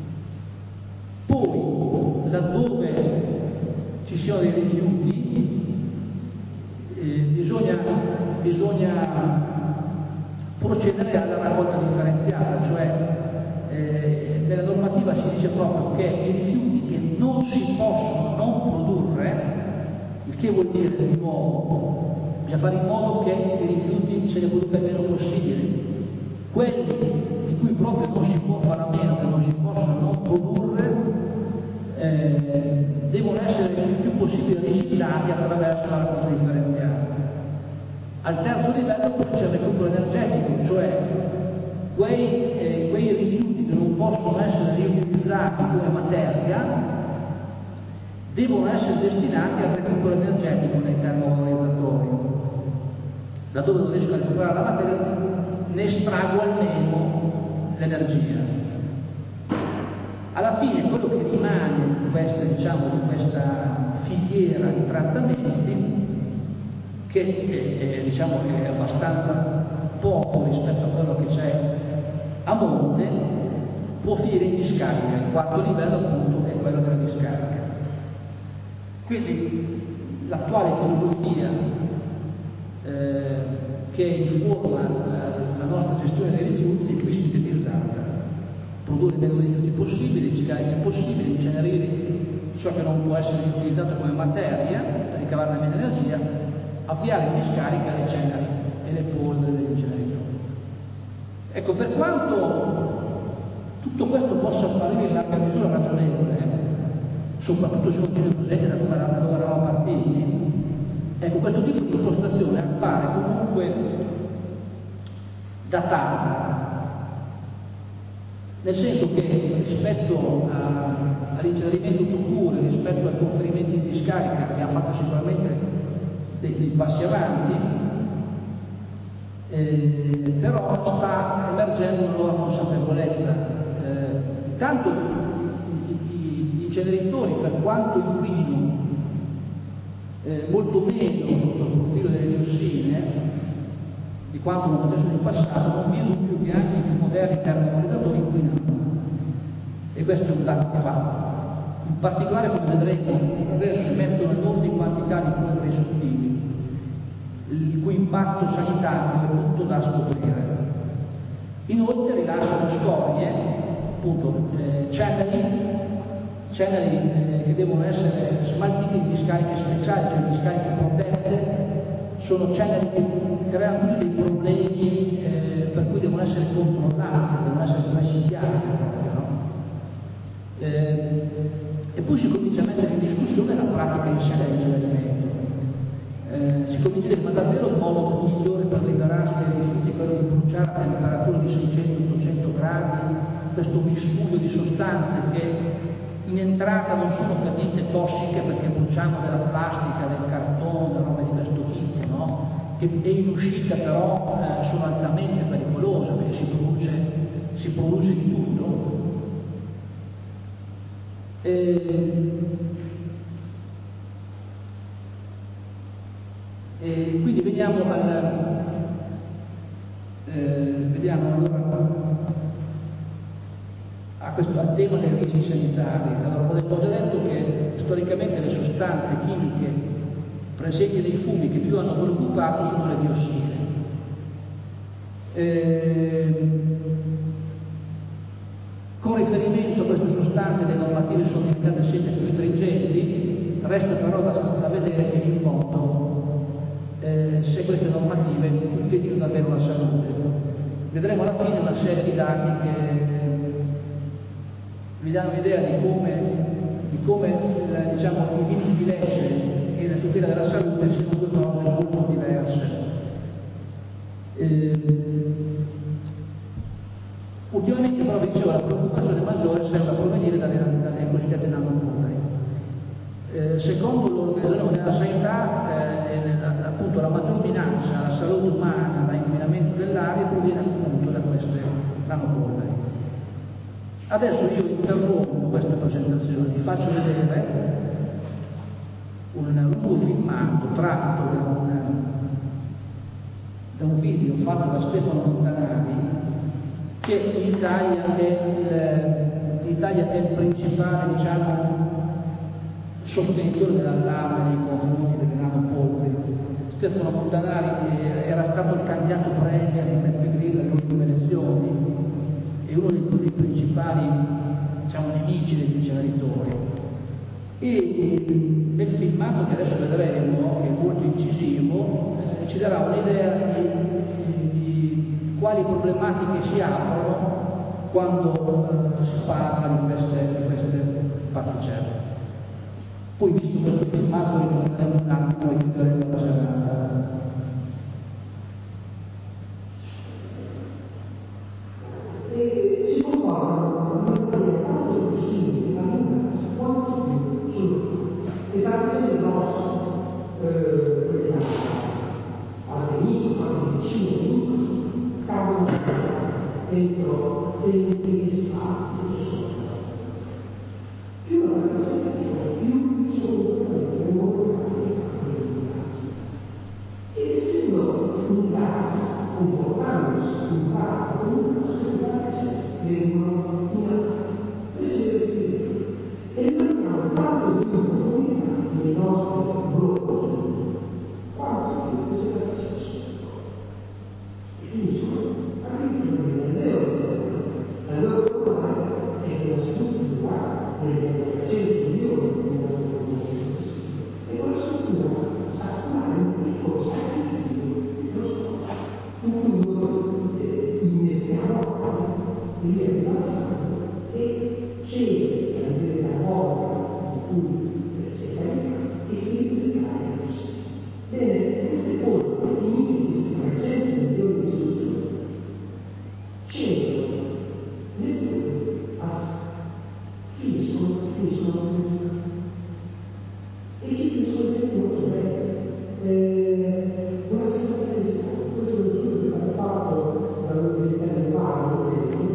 Poi, laddove ci siano dei rifiuti, eh, bisogna, bisogna procedere alla raccolta differenziata, cioè eh, nella normativa si dice proprio che i rifiuti che non si possono non produrre, il che vuol dire di nuovo bisogna fare in modo che i rifiuti se ne produca il meno possibile. Quelli di cui proprio non si può fare a meno, che non si possono non produrre, eh, devono essere il più possibile riciclati attraverso la raccolta differenziata. Al terzo livello poi c'è il recupero energetico, cioè quei, eh, quei rifiuti che non possono essere riutilizzati come materia devono essere destinati al recupero energetico nei termovalorizzatori. Laddove non riesco a recuperare la materia, ne estraggo almeno l'energia. Alla fine quello che rimane di questa, diciamo, di questa filiera di trattamenti, che, che, che diciamo che è abbastanza poco rispetto a quello che c'è a monte, può finire in discarica. Il quarto livello appunto è quello della discarica. Quindi l'attuale filosofia eh, che informa la, la nostra gestione dei rifiuti è qui sintetizzata: produrre meno rifiuti possibili, discariche possibili, incenerire ciò che non può essere utilizzato come materia per ricavarne meno energia, avviare in discarica le ceneri e le polveri degli inceneritori. Ecco, per quanto tutto questo possa apparire in larga misura ragionevole, soprattutto se non ci presente da dove eravamo partiti, ecco, questo tipo di impostazione appare comunque datata, nel senso che rispetto a, all'incenerimento tutture, rispetto ai conferimenti in discarica, che ha fatto sicuramente dei, dei passi avanti, eh, però sta emergendo una nuova consapevolezza. Eh, tanto gli inceneritori, per quanto inquinino eh, molto meno sotto il profilo delle diossine di quanto non facessero in passato, non vi è dubbio che anche i più moderni termovalorizzatori inquinano, e questo è un dato fatto. In particolare, come vedremo, adesso si mettono enormi quantità di polveri sottili, il cui impatto sanitario è tutto da scoprire. Inoltre rilasciano scorie, appunto, eh, channeling, channeling eh, che devono essere smaltiti in discariche speciali, cioè discariche protette, sono channeling che creano tutti dei problemi eh, per cui devono essere controllati, devono essere presidiati, no? eh, e poi si comincia a mettere in discussione la pratica in sé dell'elemento. Eh, si comincia a dire, ma davvero il modo migliore per liberarsi dai rifiuti è quello di bruciare a temperatura di seicento ottocento gradi questo miscuglio di sostanze che in entrata non sono per niente tossiche perché bruciamo della plastica, del cartone, roba di questo tipo, no? Che e in uscita però eh, sono altamente pericolose perché si produce, si produce di tutto. E, e quindi veniamo al, eh, vediamo allora a questo al tema dei rischi sanitari. Allora, ho già detto che storicamente le sostanze chimiche presenti nei fumi che più hanno preoccupato sono le diossine. Eh, con riferimento a queste sostanze le normative sono diventate sempre più stringenti, resta però da, da vedere che in fondo eh, se queste normative impediscono davvero la salute. Vedremo alla fine una serie di dati che vi danno un'idea di come, di come eh, diciamo, i limiti di legge e la tutela della salute siano due cose molto diverse. Eh, ultimamente però vi dicevo la preoccupazione maggiore sembra provenire dalle, dalle cosiddette nanopolveri. Eh, secondo l'Organizzazione Mondiale della Sanità, eh, appunto la maggior minaccia alla salute umana da inquinamento dell'aria proviene appunto da queste nanopolveri. Adesso io interrompo questa presentazione, vi faccio vedere un lungo filmato tratto da un, da un video fatto da Stefano Montanari che in Italia è il, in Italia è il principale, diciamo, sostenitore dell'allarme nei confronti delle nanopolveri. Stefano Montanari era stato il candidato premier di Beppe Grillo alle ultime elezioni e uno dei, dei principali, diciamo, nemici degli inceneritori. E nel filmato che adesso vedremo, che è molto incisivo, eh, ci darà un'idea di, di quali problematiche si aprono quando eh, si parla di queste, di queste particelle. Poi, visto questo filmato, ritorneremo un attimo e chiuderemo la serata. E si comportano in una maniera tanto più simile all'inverso quanto più sono le particelle grosse, quelle alle micro, alle vicine micro, cadono dentro degli spazi che sono più la particella più sono veramente molto grandi e essendo un gas comportandosi un gas comunque vengono in alto. E noi abbiamo tanto più opportunità nei nostri blocchi quanto più queste persone e finiscono addirittura nel loro la loro problema è che la struttura delle cento milioni di nostri problemi e quella struttura sa fare un piccolo sacrificio dello sport in cui noi immettiamo di rilassare e scende a vedere la volta in cui si carica e si riplicare così. Bene, queste cose finite di trecento milioni di strutture scendono nel tubo a finiscono, finiscono a pensare e ci finiscono dentro molto bene. Eh, una sensazione di stato, questo è uno studio che è stato fatto dall'Università di Bari,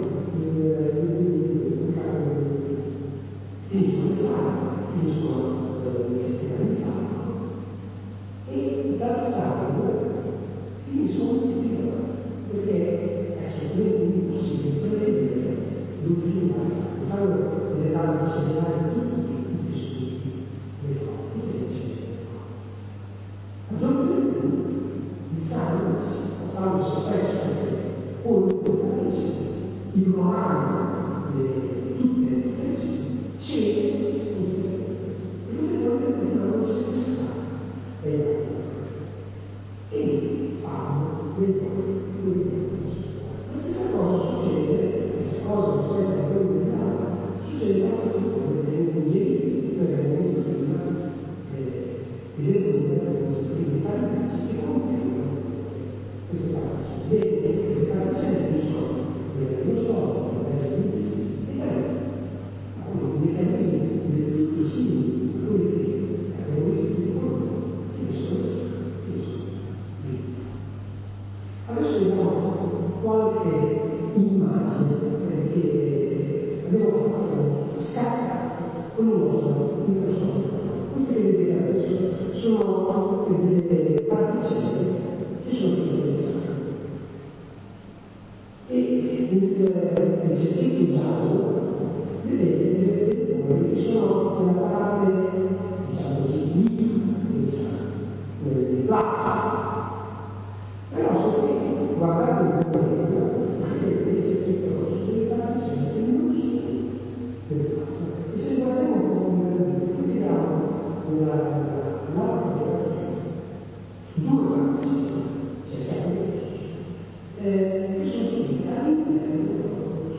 finiscono l'esame, finiscono il sistema di farmaco e dal sangue finiscono tutti i giorni perché è assolutamente impossibile prevedere l'utilizzo del sangue deve dare la possibilità di tutti i tessuti del corpo, tutte le cellule del corpo. A giorno di più il sangue si fa spesso poi conoscono in persona. Quello che vedete adesso sono delle particelle che sono interessanti. E nel cerchio giallo vedete che sono nella parte, diciamo così, minima del plasma. Però se guardate un po' vedete che sono delle particelle che non sono del plasma. E se guardiamo un po' come vediamo nella due particelle, cerchiamo eh, che sono finite all'interno del corpo.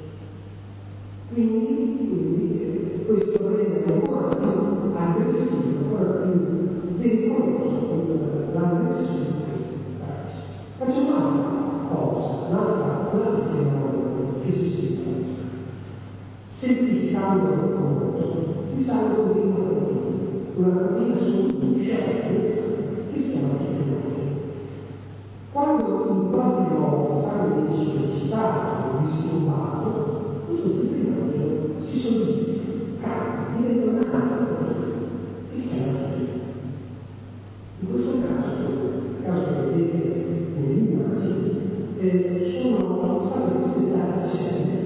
Quindi, quindi questo rende molto aggressivo, ancora più pericoloso l'aggressione di questi pratici. Facciamo un'altra cosa, un'altra, un'altra fenomeno che si sviluppa. Semplificando molto, pensando di una proteina, una proteina su scienza che si chiama fibrosi. Quando in qualche modo sangue viene sollecitato o disturbato, questo fibroso si solidifica, cambia, diventa un'altra proteina che si chiama fibrosi. In questo caso, nel caso che vedete nelle immagini, eh, sono state presentate cellule.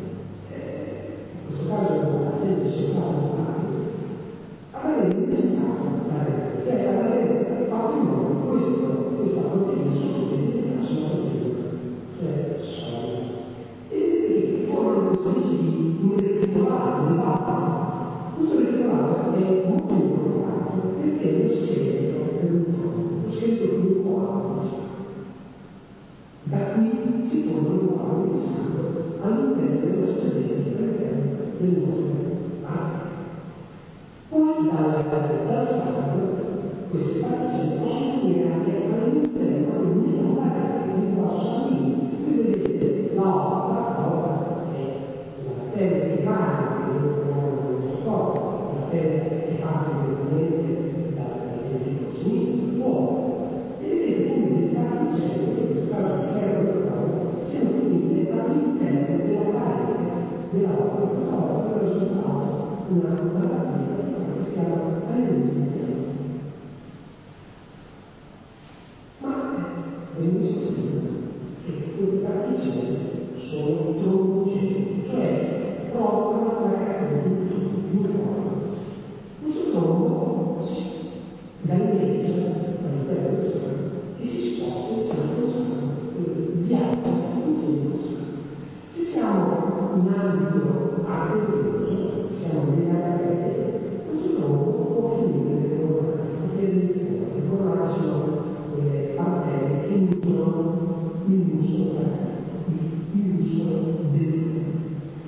In questo caso la gente si è fatta un paio, avere innestato la rete, cioè avere fatto in modo questo, questa proteina sottolineata sulla proteina, cioè solida. E vedete che formano delle specie di un reticolare, un vacuo. Questo reticolare è molto importante perché è lo scheletro dell'uomo, lo scheletro più buono del sangue. Da qui si formano un quadro di sangue all'interno dello scheletro del nostro arte. Poi dal, dal sangue queste particelle possono venire anche all'interno della rete di vaso sanguigno. Qui vedete l'aorta, l'aorta è l'arteria che parte del nostro corpo, l'arteria che parte direttamente dal ventricolo sinistro fuori. E vedete come le particelle, in questo caso il ferro del corpo, siano finite all'interno della parete della opera. Questa opera è risultato una malattia che si chiama anemismo pienoso. Ma è benissimo che queste particelle sono trombocenti, cioè provocano la creazione di un trombo. Questo trombo si galleggia all'interno del sangue e si sposta in sangue il sangue, viaggia insieme al sangue. Se siamo in ambito arterioso, siamo legati a rete, questo trombo può finire nelle coronari, le coronari sono le arterie che nutrono il muscolo, il muscolo del cuore.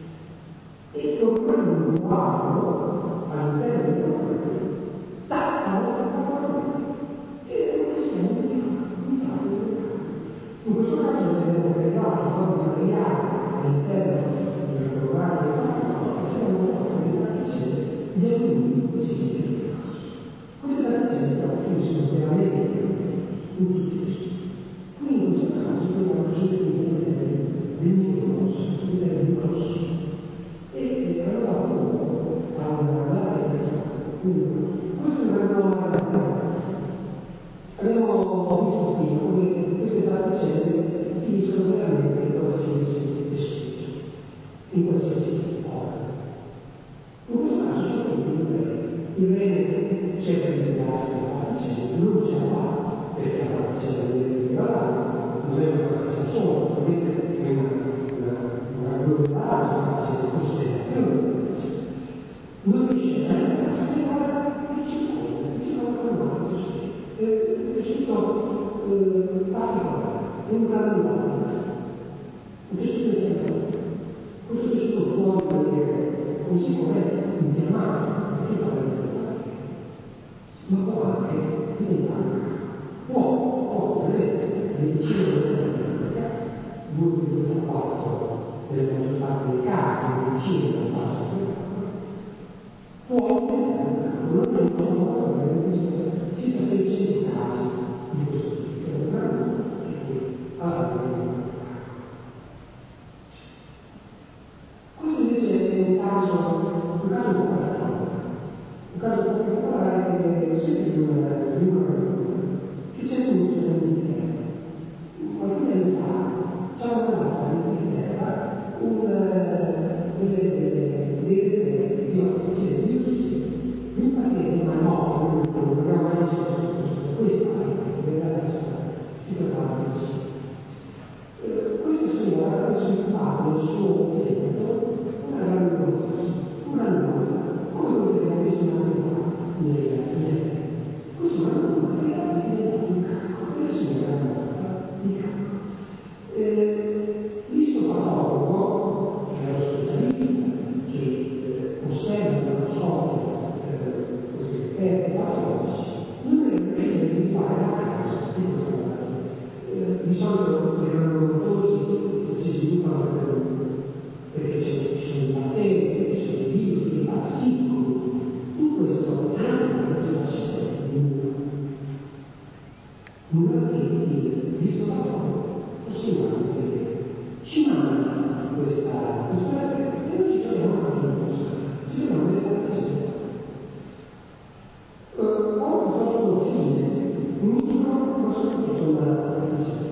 E tornando un quadro all'interno del cuore, taccano la coronari e non siamo unitati del cuore. In questo caso abbiamo creato un materiale all'interno della coronare del fatto che siamo molto di particelle di alluminio che si mette in gas. Queste particelle però funzionano veramente in tutti i siti. Quindi in questo caso dobbiamo sostituire del microsso, del grosso. E allora appunto a una data di sangue. Quindi questo è una nuova realtà. Abbiamo visto prima come queste particelle finiscono veramente in qualsiasi tessuto, in qualsiasi organo. In questo caso sono tutti i reni. Il rene cerca di legarsi alla particella, non ce la fa perché la particella deve liberare, non è una particella sola, ovviamente è una, una, una globale particella, una costellazione di particelle. Non riesce a legarsi e guarda il circolo, il circolo normale, il tessuto particolare, un granulare. Un tessuto infiammato. Questo tessuto può rimanere così com'è infiammato, perché fa l'infiammazione, ma può anche diventare, può, può avere medicina dell'elettronica, due virgola quattro delle maggior parte dei casi, medicina non passa può diventare non è un modo di circa seicento casi di questo tipo, è un grande che ha questo invece è un caso, un caso un po' particolare. società, questo è e noi ci troviamo anche in questo, ci troviamo nelle partite. Oggi posso fine, un micro, ma soprattutto una partita.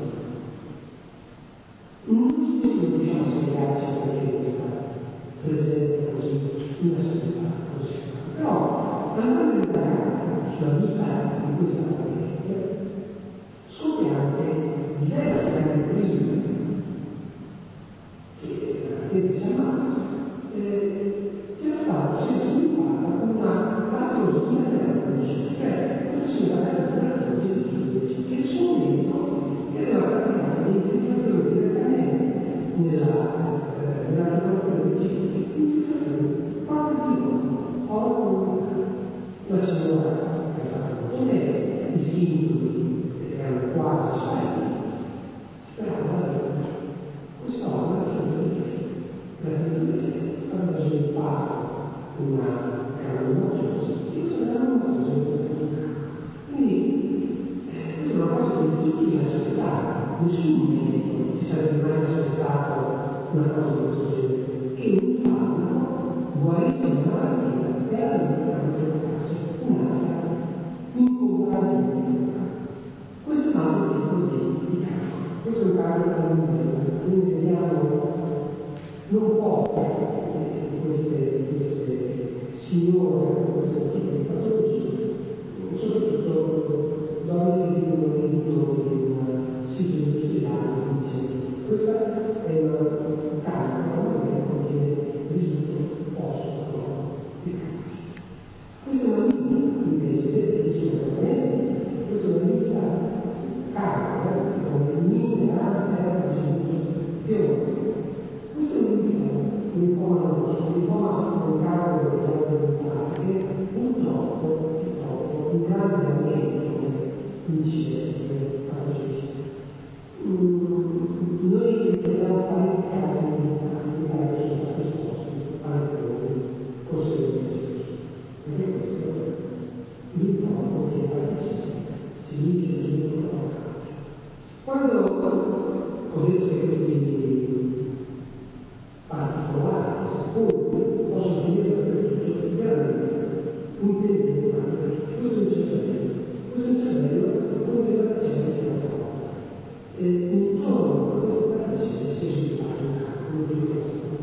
Non stessi riusciamo a spiegarci perché questa presenza così in una società così. Però, andando a indagare sulla vita di questa partita, scopre anche diverse caratteristiche che la Chiesa di Marx c'era stata sempre sviluppata una patologia della conoscenza, cioè una simile della Gesù, che in suo momento era praticata l'infiltrazione direttamente nella nella formazione di Gesù, l'infiltrazione proprio o la signora che è stata molto bene, i singoli erano quasi sbagliati, sperava questa opera aveva sviluppato una calorosa e questa era una cosa importante. Quindi eh, questa è una cosa che tutti la aspettavano, in nessun momento si sarebbe mai aspettato una cosa di questo genere, che un farmaco guarisse una malattia e allora provocasse un'altra incomparabile. Questo è un altro tipo di, di caso. Questo è un caso che quindi vediamo non poco di queste, queste signore, questo tipo di patologie, soprattutto donne che vivono all'interno di un sito industriale, quindi questa è una carica che contiene risultati post-crono di carica. Questa è una vita invece decisamente, questa è una vita carica, come migliora era risultato più. Questo è un vita un po' un po' un caso che purtroppo, purtroppo, un grande aumento incide sulle patologie. Noi ricordiamo parecchi casi di casi che sono stati esposti alle cose, forse perché questo è l'importo che si dice sull'importo. Quando ho detto che questi particolari, sapori, possono finire dappertutto, veramente un intendente, questo è il cervello, questo è il cervello contiene la paziente che la porta. E intorno a questa paziente si è sviluppato un campo di questo.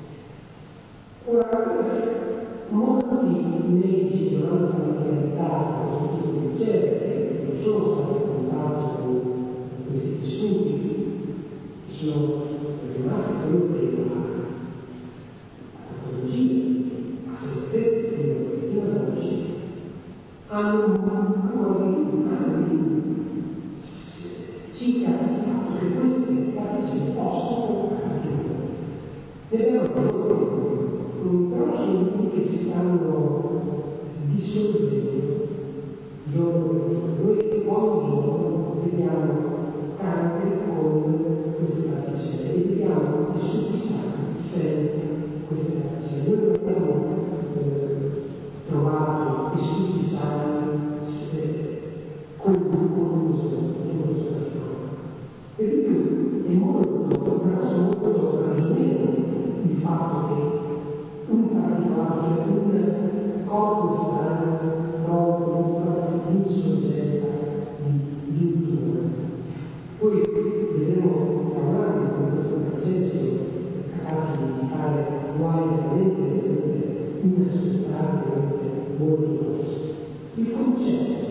Ora, molti medici che non hanno familiarità con questo tipo di ricerche, non sono stati in contatto con questi studi, sono rimasti comunque a patologie, a sentire, quindi a voce, hanno ancora di circa il fatto che queste patologie possono provocare tumore. Ne abbiamo però sono quelli che si stanno dissolvendo giorno per giorno. Noi ogni giorno vediamo tante con queste patologie e vediamo che tutti sanno sempre queste patologie. Noi non abbiamo eh, trovato istituti sani eh, con l'uso e di più è molto, una cosa molto ragionevole il fatto che un particolare, cioè un corpo strano proprio in soggetto di un tumore. Poi vedremo parlare con questo processo capace di fare guai veramente inaspettati, molto grossi. Il concetto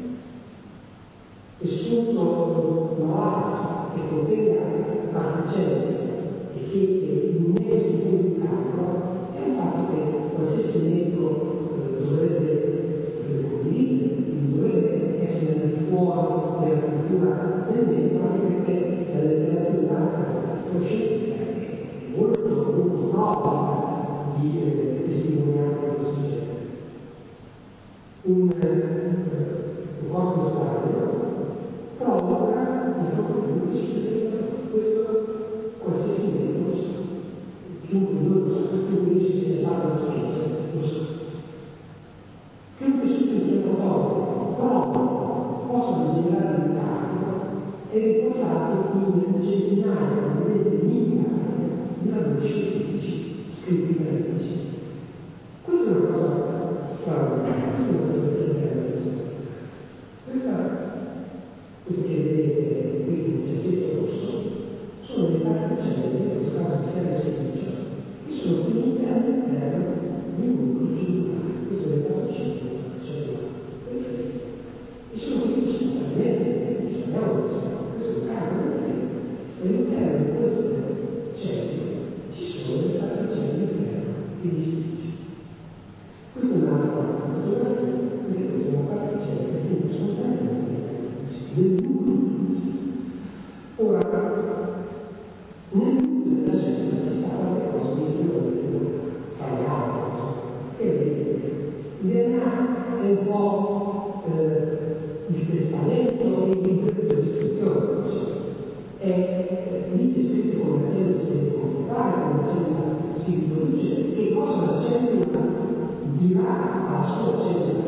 è sotto l'alto che contenga particelle e che innesti un campo è un fatto che qualsiasi medico eh, dovrebbe condividere, dovrebbe essere fuori della cultura del medico, anche perché la letteratura scientifica è molto, molto propria di eh, testimoniare questo genere. Un, eh, un corpo strano provoca il corpo di questo qualsiasi medico lo sa. Chiunque noi lo sa, chiunque ci sia fatto la scienza lo sa. Chiunque studia il suo corpo provoca, possa generare un carico è riportato in centinaia, veramente migliaia di lavori scientifici, scritti medici. Questa è una cosa straordinaria, questa è una cosa che interessa. Questa, questo che vedete qui in cerchietto rosso, sono le particelle, in questo caso di ferro e silicio, che sono finite all'interno di un nucleo cellulare. Questo è le particelle cellulari, perfetto. E sono finite spontaneamente, diciamo questo, questo è un caso perfetto. E all'interno di queste cellule ci sono le particelle di ferro e di silicio. Questa è un'altra fotografia, perché questa è una particella che finite spontaneamente del nucleo. Ora, nel nucleo della cellula ci sta qualche cosa di estremamente tagliato, che il D N A è un po' eh, il testamento e l'intervento di istruzione. E dice scritto come la cellula si deve comportare, come la cellula si riproduce, che cosa la cellula dirà alla sua cellula.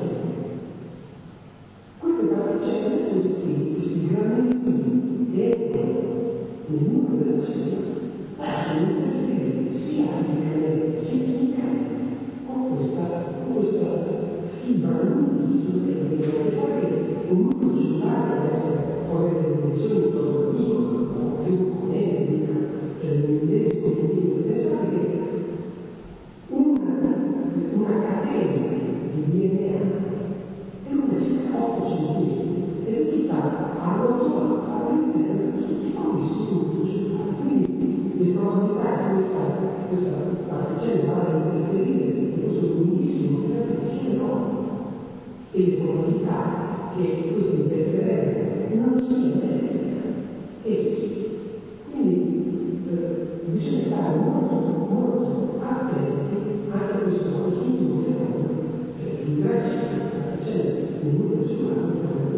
Queste particelle, questi, questi granellini che entrano nel nucleo della cellula, possono interferire sia fisicamente sia chimicamente con questa, con questa fibra lunghissima che pensare che un nucleo cellulare deve essere può avere delle dimensioni microscopiche, più componenti, cioè millesimo di pensare che una, una catena di D N A è una circa otto centimetri ed è tutta arrotolata all'interno di tutti i piccolissimi nuclei cellulari. Quindi le probabilità che questa, questa particella vada a interferire in questo lunghissimo filamento sono enormi e le probabilità che questa interferenza non sia benefica esiste. Quindi eh, bisogna stare molto, molto attenti anche a questo, a questo ultimo fenomeno, cioè l'ingresso di questa particella nel nucleo cellulare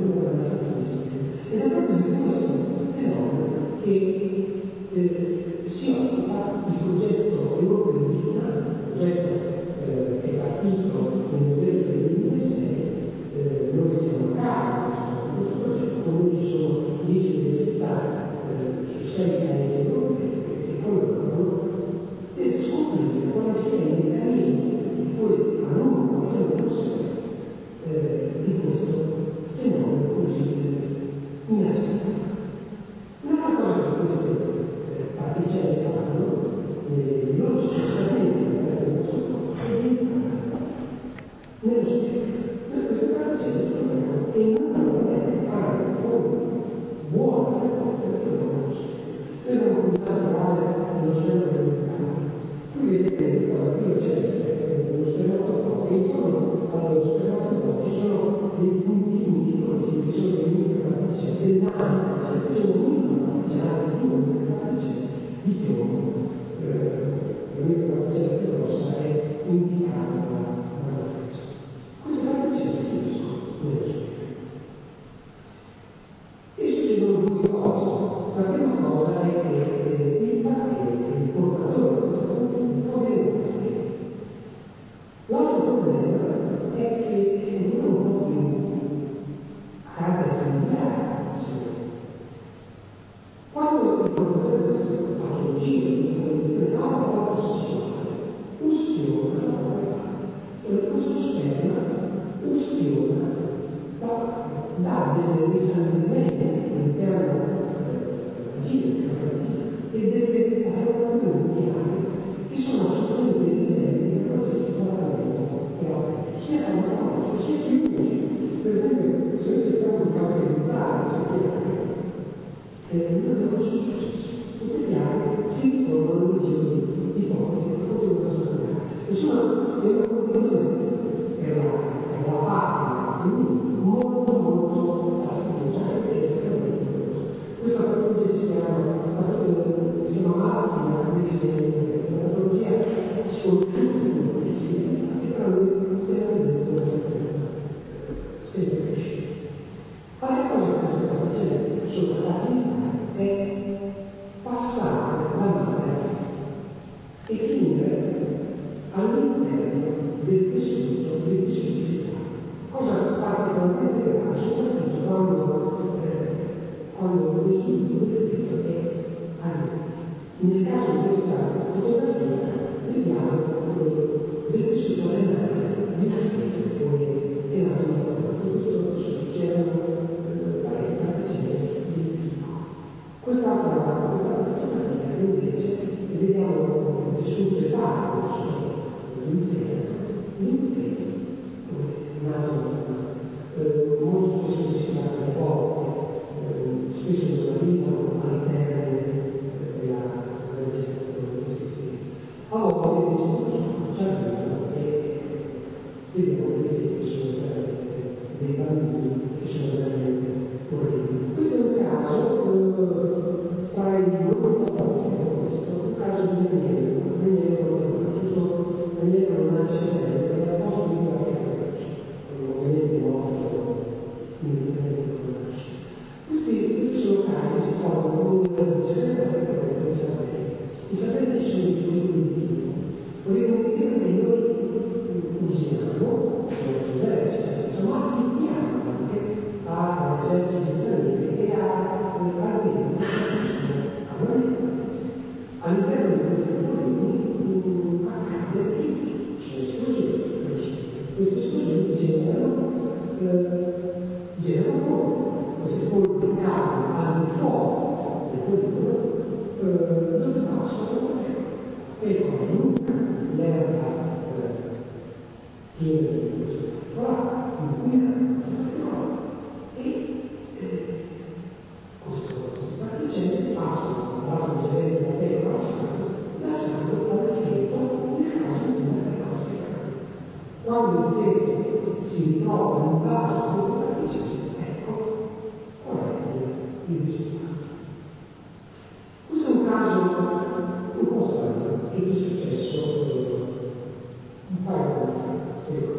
ed è proprio di questo fenomeno che eh, si occupa il progetto Europa Industriale, un progetto eh, che è partito nel novembre del duemilasei. Eh, noi siamo a capo in questo progetto, con noi ci sono dieci università eh, su sei paesi europei che collaborano per scoprire quali siano i meccanismi di cui a lungo siamo possibili eh, di questo fenomeno così inaspettato. Un'altra cosa che queste eh, particelle fanno, eh, il loro spostamento nel nostro corpo è di entrare nello specchio. Queste particelle tornano e non hanno fare con buona frequenza nello specchio. Noi abbiamo cominciato a lavorare nello schermo del mercato. Qui vedete cosa qui c'è nello spermatoscopio e intorno allo spermatoscopio ci sono dei puntini piccoli, che sono dei microparticelle, dei nanoparticelle, che sono microparticelle, anche due microparticelle di piombo. La microparticella più grossa è indicata dalla freccia. Queste particelle finiscono nello specchio. E succedono due cose. La prima cosa è che il paziente, il portatore di questa condizione, può avere una scheda. L'altro problema è che non è un po' più a carattere familiare. Quando il portatore di questa patologia, di questa condizione, ha un rapporto sessuale, ustiona la propria parte. Questo sperma ustiona, dà delle risalenti all'interno e delle arrogamenti che sono assolutamente evidenti per qualsiasi comportamento che ha, sia farmacologico sia chimico. Per esempio, se noi cerchiamo di calcolare eh, noi abbiamo successo, queste piante si ritornano in giro di ipotesi che potevano essere. Insomma, è una condizione per la, per la parte molto molto fastidiosa e estremamente dolorosa. Questa patologia si chiama si chiama malattia del seno, una patologia sconosciuta che si che però noi stiamo vedendo sempre crescere. Altra cosa che queste particelle sono capaci di fare è passare la vita e finire all'interno del tessuto vedremo che sono veramente dei bambini che sono veramente orribili. Questo è un caso eh, tra i loro questo, un caso di Daniele, Daniele tutto Daniele non nasce bene, era posto di qualche cosa, ovviamente morto, immediatamente non nasce. Questi sono casi che si trovano con il segreto per pensare. Isabella ci sono i figli di Dio. Volevo dire che noi usiamo l'esercito, siamo applichiamo anche all'esercito stranieri e a almeno a noi. All'interno di questi problemi accade che ci sono esclusioni. Queste esclusioni generano generano queste politiche al di fuori del curriculum non passano e poi nunca l'era piena di questo particolare, inquinante, e questo particelle passano dalla genere della terra passata, lasciando all'effetto nel caso di una cosa. Quando il tempo si ritrova in base a questo particelle, ecco qual è il risultato. Questo è un caso un po' strano che è successo un paio di secoli.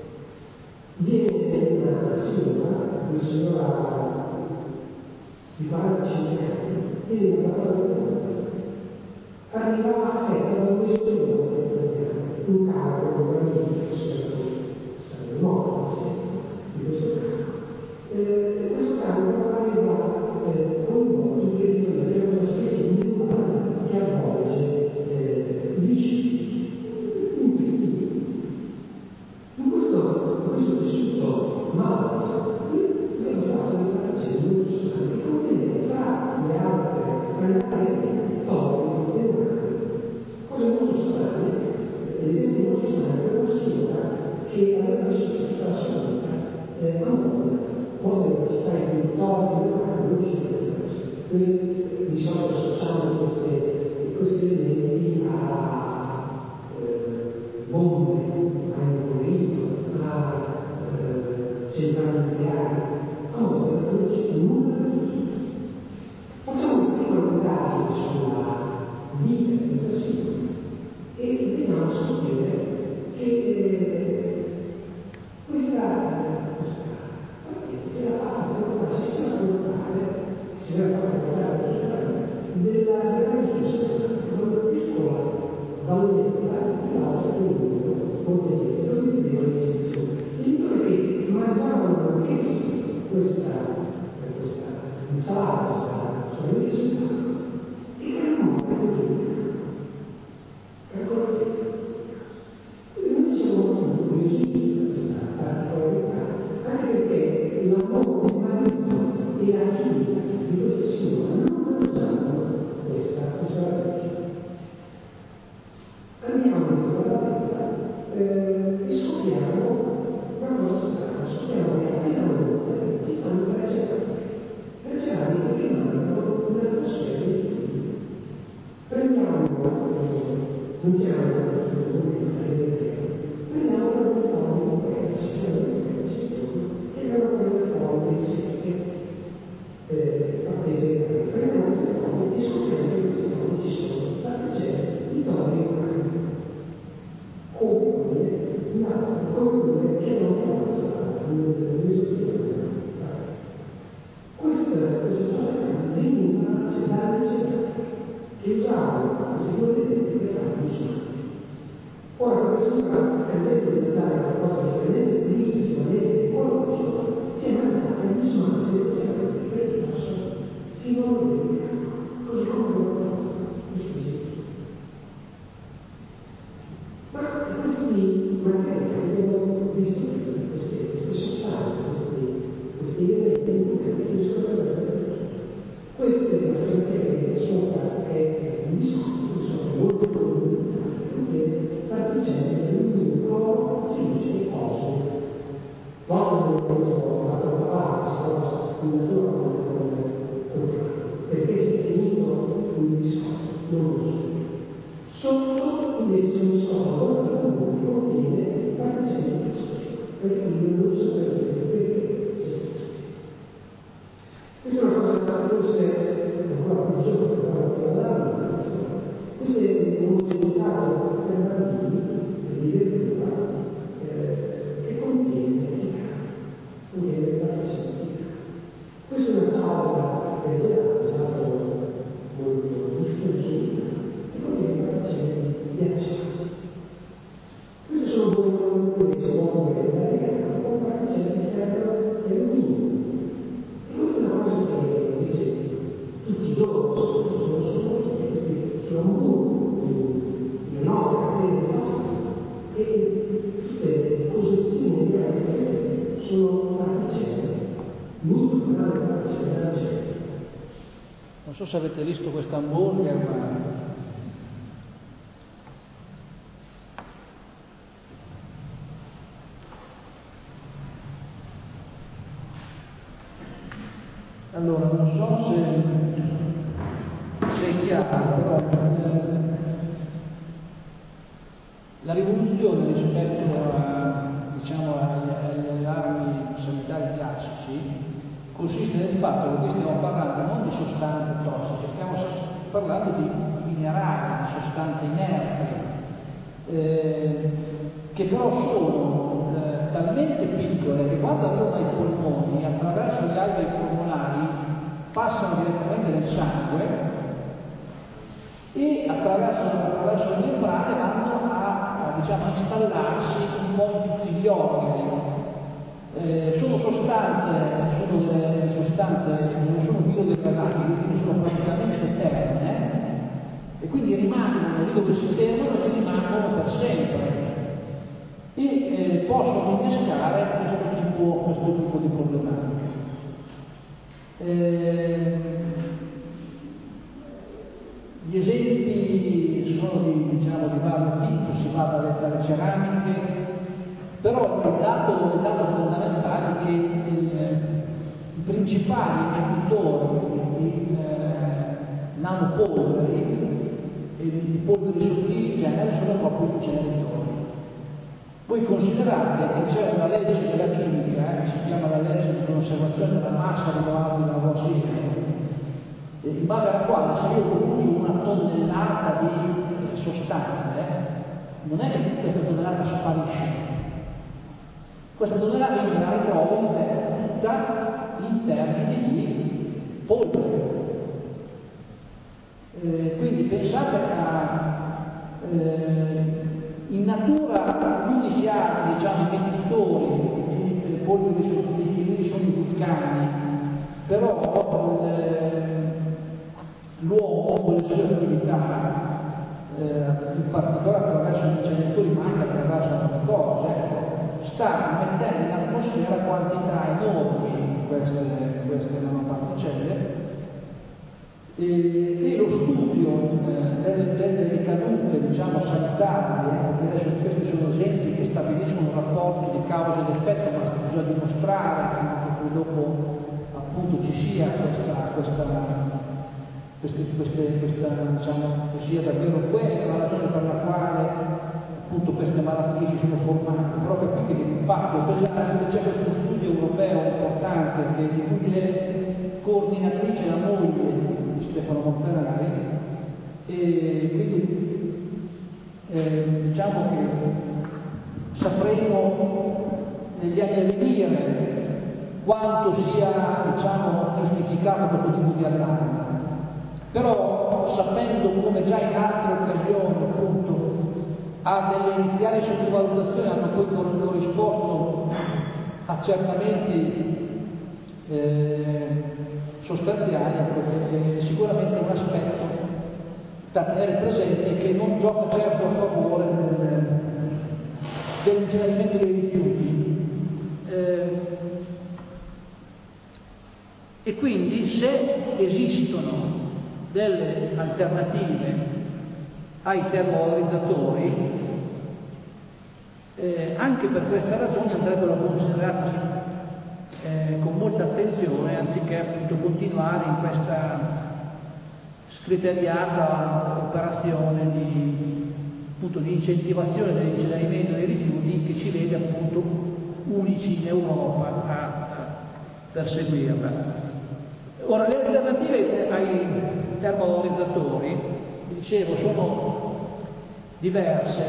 Viene una signora, una signora di quarantacinque anni, viene una quarantacinque arriva affetta da un gestore un carro, un bambino, sarebbe morto di questo carro. Eh, questo carro aveva eh, coinvolto il periodo che era una specie di umana che avvolge eh, lisci in questi. In questo, questo tessuto malato, abbiamo trovato una relazione molto strana che conteneva tra le altre granate tori e umane. Cose molto strane, esempi molto strani per una signora che aveva vissuto tutta la sua vita eh, a Modena. Modena è città in cui tori e umane non ci sono. Noi di solito associamo queste, questi elementi a eh, bombe, a impoverito, a eh, centrali nucleari. A Modena non c'è nulla di questo. Facciamo un piccolo indagine sulla vita di questa signora e veniamo a scoprire che eh, questa, questa partenza era fatta per una sezione culturale, si era fatta culturale della religione, una piccola valletta di l'altro mondo borghese, dove vivevano i genitori. I genitori che mangiavano anch'essi questa, questa insalata, questa università, e che erano molto così. Ecco, noi siamo molto curiosi da questa particolarità, anche perché il lavoro del marito e la figlia di questa signora non usavano questa legge. Andiamo in questa lettera eh, e scopriamo una cosa strana, scopriamo che appena loro si stanno tracciando, tracciando che rimangono nell'atmosfera di tutti. Prendiamo non chiamo prendiamo le forme complesse, che erano quelle forme secche, attese da prendiamo queste forme e scopriamo che queste forme ci sono, perché c'è i tori umani, come quelle che non portano nell'esoteria. Questo risultato veniva dalla città che usavano questi due elementi per fare misure. Ora, questo credendo di andare a qualcosa di estremamente pulito, estremamente ecologico, si è mangiata e misurato e si è preso fino a un così come loro dispositivi. Ma questi materiali che abbiamo visto, queste, queste sostanze, questi, questi elementi che finiscono per avere queste materie sono che in discorso sono molto comunicate perché participano di un gruppo si dice osmo. Quando ho fatto parte di natura perché si è finito un discorso, non lo so. Sotto invece un discorso molto comune contiene partecipanti. e quindi non sapere perché si esiste. Questa è una cosa che forse ancora più giovane, ancora più avanti, questo è un movimentato tentativo di lettura eh, che contiene i cani, contiene la scientifica. Questa è una sala che è molto diffusa e contiene la scientifica di acciaio. Questi sono due motori che sono italiani con praticamente di ferro e alluminio. E questa è una cosa che dice tutti loro sono sono molti le note catene di pasta e tutte le cosettine di arte sono particelle, molto grandi particelle della gente. Non so se avete visto questo hamburger, ma allora non so se, se è chiaro, però eh, la rivoluzione rispetto a, diciamo, agli, agli armi sanitari classici consiste nel fatto che qui stiamo parlando non di sostanze tossiche, stiamo parlando di minerali, di sostanze inerti, eh, che però sono eh, talmente piccole che quando arrivano ai polmoni, attraverso gli alvei polmonari, passano direttamente nel sangue e attraverso, attraverso le membrane vanno a, a diciamo, installarsi un po' in tutti gli organi. Eh, sono sostanze, sono delle sostanze che non sono biodegradabili, quindi sono praticamente eterne e quindi rimangono lì dove si fermano e rimangono per sempre e eh, possono innescare questo tipo, questo tipo di problematiche. Eh, gli esempi sono di, diciamo, di vario tipo, si va dalle, dalle ceramiche, però il dato, il dato fondamentale è che il, i principali emissitori di eh, nanopolveri e di polveri sottili in genere sono proprio gli inceneritori. Voi considerate che c'è una legge della chimica eh, che si chiama la legge di conservazione della massa rinnovabile dell'ossigeno, in base alla quale se io produco una tonnellata di sostanze, eh, non è che questa tonnellata sparisce. Questa tonnellata io me la ritrovo in te, tutta in termini di polvere. Eh, quindi pensate a eh, in natura gli unici altri, diciamo, emettitori di polveri sottili sono i vulcani, però l'uomo con le sue attività, eh, in particolare attraverso gli inceneritori, ma anche attraverso altre cose, sta mettendo in atmosfera quantità enormi di queste, queste nanoparticelle e, e lo studio eh, delle, delle ricadute, diciamo, sanitarie, perché adesso questi sono esempi che stabiliscono un rapporto di causa ed effetto, ma bisogna dimostrare che poi dopo appunto ci sia questa, questa, queste, queste, questa, diciamo, sia davvero questa la ragione per la quale appunto queste malattie si sono formate, però capite che l'impatto pesante, c'è questo studio europeo importante che, di cui è coordinatrice la moglie di Stefano Montanari, e quindi eh, diciamo che sapremo negli anni a venire quanto sia, diciamo, giustificato questo tipo di allarme, però sapendo come già in altre occasioni appunto a delle iniziali sottovalutazioni hanno poi corrisposto accertamenti eh, sostanziali, è sicuramente un aspetto da tenere presente che non gioca certo a favore del, dell'incenerimento dei rifiuti. Eh, e quindi se esistono delle alternative ai termovalorizzatori, eh, anche per questa ragione andrebbero considerate eh, con molta attenzione, anziché appunto continuare in questa scriteriata operazione di, appunto, di incentivazione dell'incenerimento dei rifiuti che ci vede appunto perseguirla. Ora, le alternative ai termovalorizzatori, dicevo, sono diverse.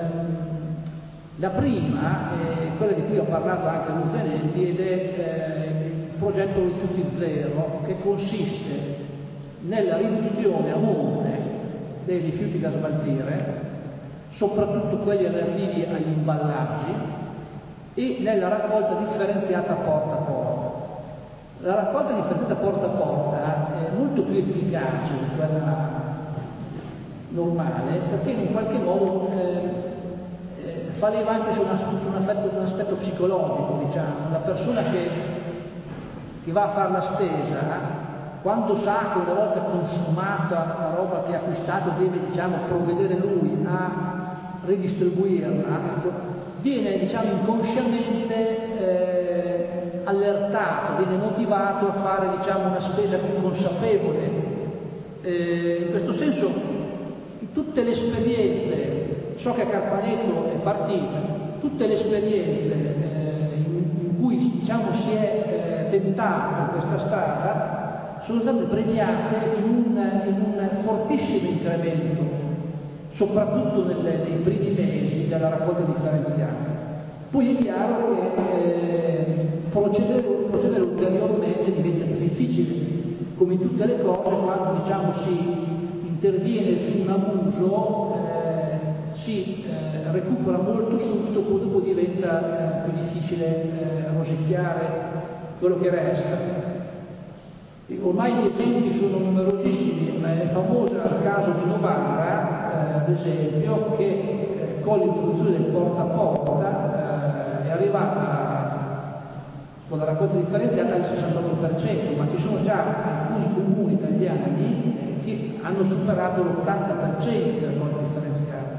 La prima è quella di cui ho parlato anche a Luzanetti ed è eh, il progetto Rifiuti Zero, che consiste nella riduzione a monte dei rifiuti da smaltire, soprattutto quelli relativi agli imballaggi, e nella raccolta differenziata porta a porta. La raccolta differenziata porta a porta è molto più efficace di quella normale, perché in qualche modo eh, fa leva anche su, una, su un, aspetto, un aspetto psicologico, diciamo. La persona che, che va a fare la spesa, quando sa che una volta consumata la roba che ha acquistato deve, diciamo, provvedere lui a ridistribuirla, viene, diciamo, inconsciamente eh, allertato, viene motivato a fare, diciamo, una spesa più consapevole. Eh, in questo senso, tutte le esperienze, so che a Carpaneto è partita, tutte le esperienze eh, in, in cui, diciamo, si è eh, tentato questa strada sono state premiate in un, in un fortissimo incremento, soprattutto nelle, nei primi mesi della raccolta differenziata. Poi è chiaro che eh, procedere, procedere ulteriormente diventa più difficile, come in tutte le cose, quando, diciamo, si interviene su un abuso, eh, si eh, recupera molto subito, poi dopo diventa eh, più difficile eh, rosicchiare quello che resta. Ormai gli esempi sono numerosissimi, ma è famoso il caso di Novara, eh, ad esempio, che eh, con l'introduzione del porta a porta eh, è arrivata con la raccolta differenziata al sessantotto per cento, ma ci sono già alcuni comuni italiani che hanno superato l'ottanta per cento della raccolta differenziata.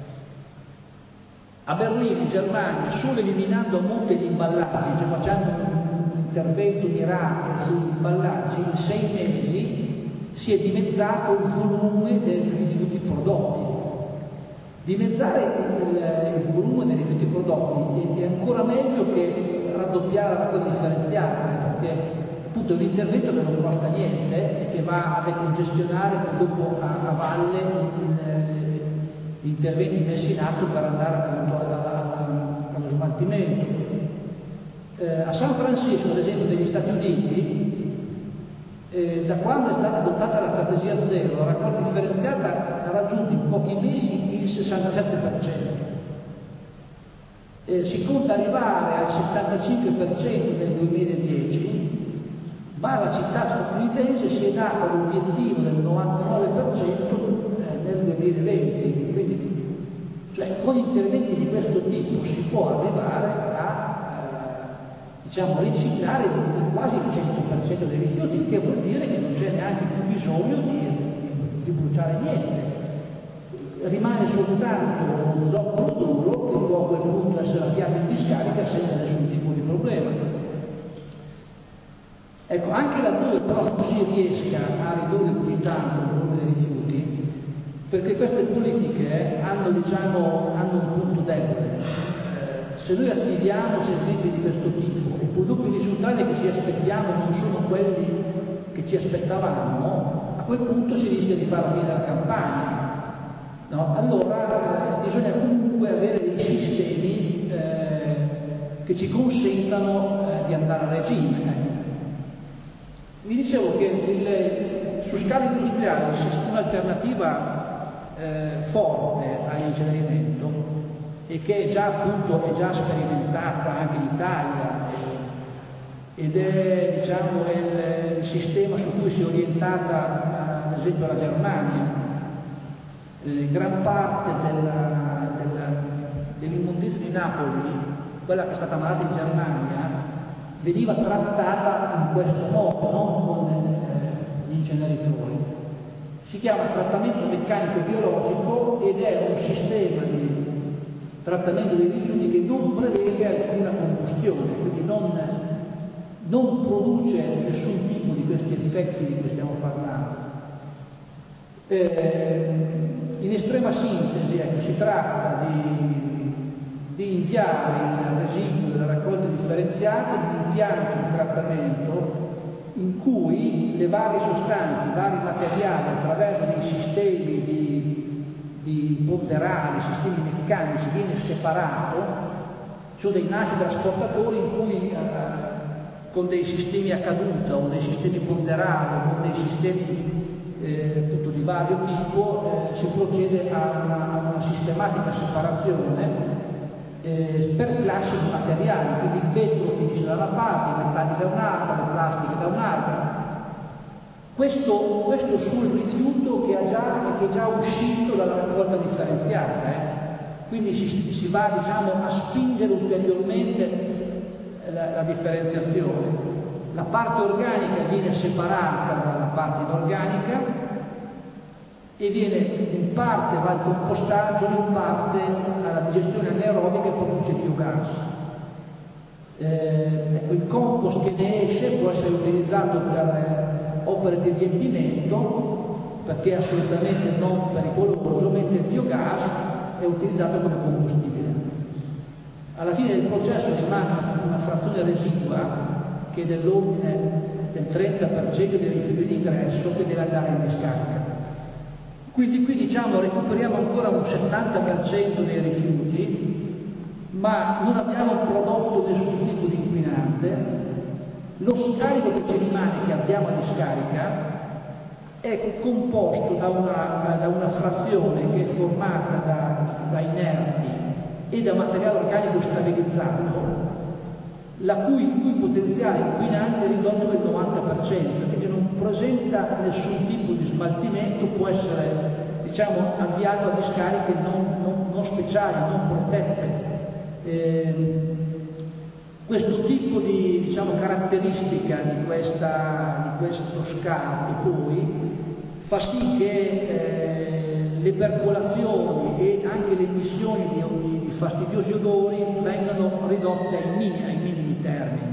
A Berlino, in Germania, solo eliminando a monte gli imballaggi, cioè facendo intervento mirato sugli imballaggi, in sei mesi si è dimezzato il volume dei rifiuti prodotti. Dimezzare il, il volume dei rifiuti prodotti è ancora meglio che raddoppiare la raccolta differenziata, perché appunto è un intervento che non costa niente e che va a decongestionare poi dopo a, a valle gli interventi messi in atto per andare appunto allo smaltimento. Eh, a San Francisco, ad esempio, degli Stati Uniti, eh, da quando è stata adottata la strategia zero, la raccolta differenziata ha raggiunto in pochi mesi il sessantasette per cento. Eh, si conta arrivare al settantacinque per cento nel duemiladieci, ma la città statunitense si è data l'obiettivo del novantanove per cento eh, nel duemilaventi. Quindi, cioè, con interventi di questo tipo si può arrivare a diciamo, riciclare quasi il cento per cento dei rifiuti, che vuol dire che non c'è neanche più bisogno di, di, di bruciare niente. Rimane soltanto uno zoccolo duro che può a quel punto essere avviato in discarica senza nessun tipo di problema. Ecco, anche laddove però non si riesca a ridurre più tanto il volume dei rifiuti, perché queste politiche hanno, diciamo, hanno un punto debole. Se noi attiviamo servizi di questo tipo e poi dopo i risultati che ci aspettiamo non sono quelli che ci aspettavamo, a quel punto si rischia di fare la fine della campagna. No? Allora eh, bisogna comunque avere dei sistemi eh, che ci consentano eh, di andare a regime. Vi dicevo che il, su scala industriale un'alternativa eh, forte all'incenerimento e che è già appunto è già sperimentata anche in Italia ed è, diciamo, il, il sistema su cui si è orientata ad esempio la Germania. Eh, gran parte della, della, dell'immondizia di Napoli, quella che è stata mandata in Germania, veniva trattata in questo modo, non con eh, gli inceneritori. Si chiama trattamento meccanico biologico ed è un sistema di trattamento dei rifiuti che non prevede alcuna combustione, quindi non, non produce nessun tipo di questi effetti di cui stiamo parlando. Eh, in estrema sintesi, ecco, si tratta di, di inviare il residuo della raccolta differenziata differenziata di un impianto di trattamento in cui le varie sostanze, i vari materiali, attraverso dei sistemi di, di ponderali, sistemi meccanici, viene separato, sono dei nastri trasportatori in cui eh, con dei sistemi a caduta o dei sistemi ponderali o con dei sistemi eh, appunto di vario tipo eh, si procede a una, a una sistematica separazione Eh, per classi di materiali, quindi il vetro finisce da una parte, i metalli da un'altra, le plastiche da un'altra. Questo, questo sul rifiuto che, ha già, che è già uscito dalla raccolta differenziata, eh. Quindi si, si va diciamo, a spingere ulteriormente la, la differenziazione. La parte organica viene separata dalla parte inorganica e viene in parte va al compostaggio, in parte alla digestione anaerobica e produce biogas. Eh, ecco, il compost che ne esce può essere utilizzato per eh, opere di riempimento perché è assolutamente non pericoloso, mentre il biogas è utilizzato come combustibile. Alla fine del processo rimane una frazione residua che è dell'ordine del trenta per cento dei rifiuti di ingresso che deve andare in discarica. Quindi qui diciamo recuperiamo ancora un settanta per cento dei rifiuti, ma non abbiamo prodotto nessun tipo di inquinante. Lo scarico che ci rimane, che abbiamo a discarica, è composto da una, da una frazione che è formata da, da inerti e da materiale organico stabilizzato, la cui, cui potenziale inquinante è ridotto del novanta per cento, quindi non presenta nessun tipo di smaltimento, può essere diciamo, avviato a discariche non, non, non speciali, non protette. Eh, questo tipo di diciamo, caratteristica di, questa, di questo scarto poi fa sì che eh, le percolazioni e anche le emissioni di, di fastidiosi odori vengano ridotte ai minimi, ai minimi termini.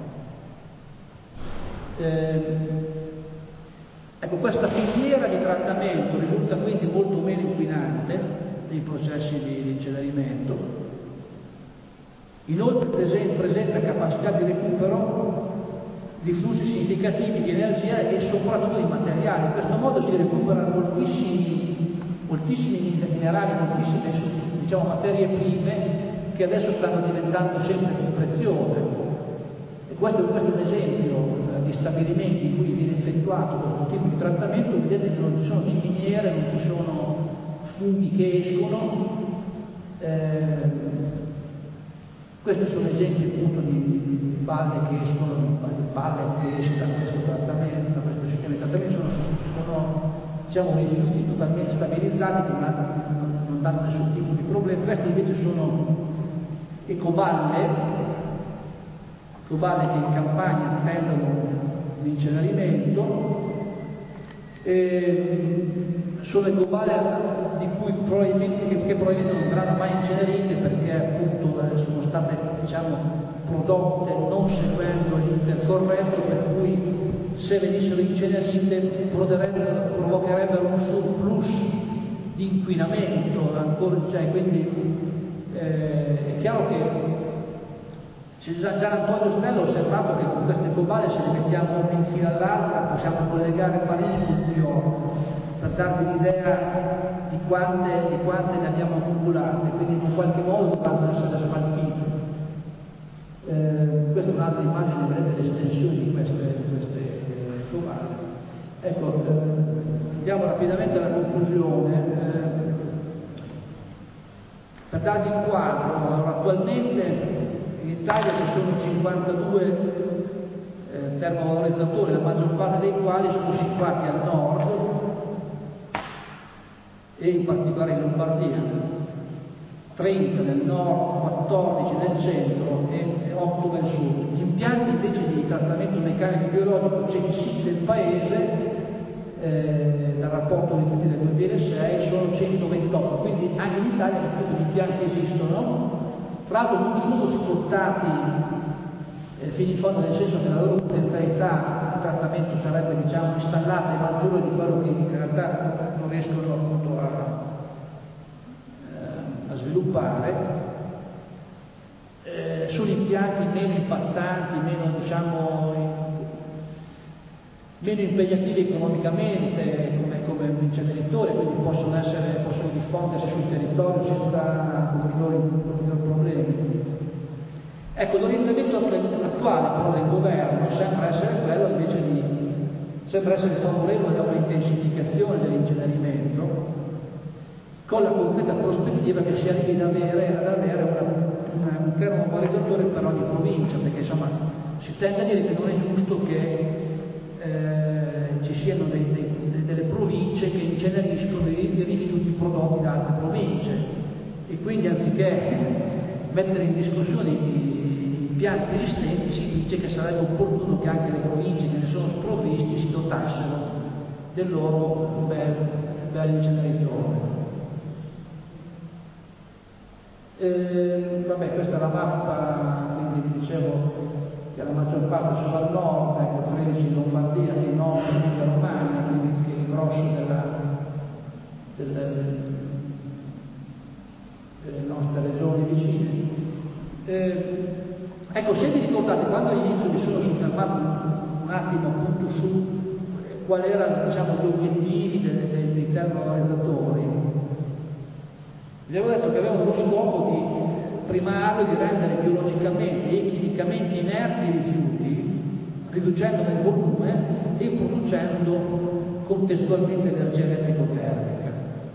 Eh, ecco, questa filiera di trattamento risulta quindi molto meno inquinante dei processi di, di incenerimento. Inoltre presenta capacità di recupero di flussi significativi di energia e soprattutto di materiali. In questo modo si recuperano moltissimi, moltissimi minerali, moltissime diciamo, materie prime che adesso stanno diventando sempre più preziose. E questo, questo è un esempio eh, di stabilimenti in cui viene effettuato questo tipo di trattamento. Vedete che non ci sono ciminiere, non ci sono funghi che escono. Eh, Questi sono esempi appunto di, di, di balle che escono, di balle che escono da questo trattamento, da questo sistema di trattamento, sono, sono diciamo, rifiuti totalmente stabilizzati che non, hanno, non danno nessun tipo di problema. Questi invece sono ecoballe, ecoballe che in campagna attendono l'incenerimento. E sono ecoballe di cui probabilmente, che, che probabilmente non verranno mai incenerite perché appunto eh, sono state diciamo, prodotte non seguendo l'iter corretto, per cui se venissero incenerite provocherebbero un surplus di inquinamento ancora, cioè, quindi eh, è chiaro che Gian Antonio Stella ha osservato che con queste ecoballe se le mettiamo una in fila all'altra possiamo collegare Parigi con New York, per darvi l'idea di quante, di quante ne abbiamo accumulate, quindi in qualche modo dovranno essere smaltite. Eh, questa è un'altra immagine, vedete le estensioni di queste, di queste ecoballe. Ecco, eh, andiamo rapidamente alla conclusione. Eh, per darvi un quadro, allora, attualmente in Italia ci sono cinquantadue eh, termovalorizzatori, la maggior parte dei quali sono situati al nord e in particolare in Lombardia, trenta nel nord, quattordici nel centro e otto nel sud. Gli impianti invece di trattamento meccanico biologico censiti del paese eh, dal rapporto rifiuti del duemilasei sono centoventotto, quindi anche in Italia questo tipo di impianti esistono. Tra l'altro non sono sfruttati eh, fino in fondo, nel senso che la loro potenzialità di trattamento sarebbe diciamo, installata maggiore di quello che in realtà non riescono appunto a, eh, a sviluppare. Eh, sono impianti meno impattanti, meno, diciamo, meno impegnativi economicamente come, come inceneritori, quindi possono, essere, possono diffondersi sul territorio senza ulteriori, ulteriori problemi. Ecco, l'orientamento attuale però del governo sembra essere quello invece di sembra essere favorevole a un'intensificazione dell'incenerimento, con la concreta prospettiva che si arrivi ad avere, ad avere una, una, un termovalorizzatore per ogni provincia, perché insomma si tende a dire che non è giusto che eh, ci siano dei, dei, delle province che inceneriscono i, i rifiuti prodotti da altre province, e quindi anziché mettere in discussione i impianti esistenti si dice che sarebbe opportuno che anche le province che ne sono sprovvisti si dotassero del loro bel, bel inceneritore. Eh, vabbè, questa è la mappa, quindi vi dicevo che la maggior parte sono al nord, ecco, tredici in Lombardia, di nord in Emilia Romagna, quindi il grosso della, delle, delle nostre regioni vicine. Eh, ecco, se vi ricordate, quando all'inizio mi sono soffermato un, un attimo appunto su quali erano, diciamo, gli obiettivi dei, dei, dei termovalorizzatori, vi avevo detto che avevano lo scopo di primario di rendere biologicamente e chimicamente inerti i rifiuti, riducendone il volume e producendo contestualmente energia elettrico-termica.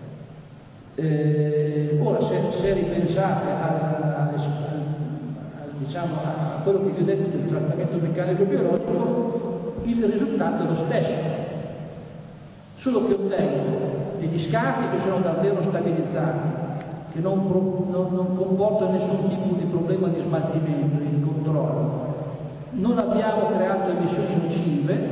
Eh, ora, se, se ripensate al, al, al, diciamo, a quello che vi ho detto del trattamento meccanico biologico, il risultato è lo stesso, solo che ottengo degli scarti che sono davvero stabilizzati, che non, pro, non, non comportano nessun tipo di problema di smaltimento e di controllo. Non abbiamo creato emissioni nocive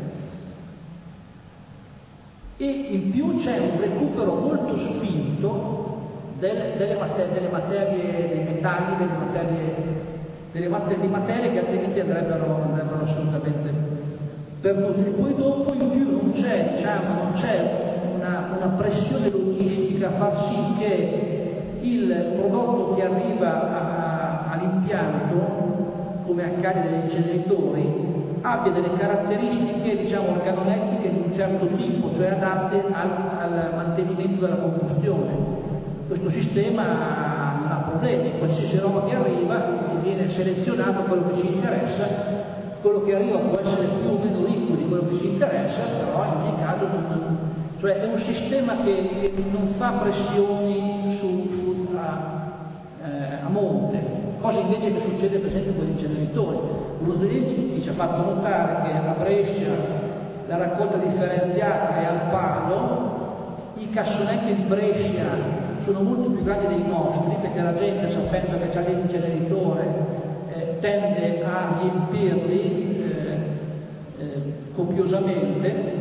e in più c'è un recupero molto spinto delle, delle, materie, delle materie, dei metalli, delle materie, delle materie, di materie che altrimenti andrebbero, andrebbero assolutamente perdute. Poi dopo in più non c'è, diciamo, non c'è una, una pressione logistica a far sì che il prodotto che arriva all'impianto, come accade negli inceneritori, abbia delle caratteristiche, diciamo, organolettiche di un certo tipo, cioè adatte al, al mantenimento della combustione. Questo sistema non ha problemi, qualsiasi roba che arriva viene selezionato quello che ci interessa, quello che arriva può essere più o meno ricco di quello che ci interessa, però in ogni caso non, cioè è un sistema che, che non fa pressioni su, su, a, eh, a monte, cosa invece che succede per esempio con gli inceneritori. Uno Zelinski ci ha fatto notare che a Brescia la raccolta differenziata è al palo, i cassonetti di Brescia sono molto più grandi dei nostri, perché la gente, sapendo che c'è l'inceneritore, eh, tende a riempirli eh, eh, copiosamente.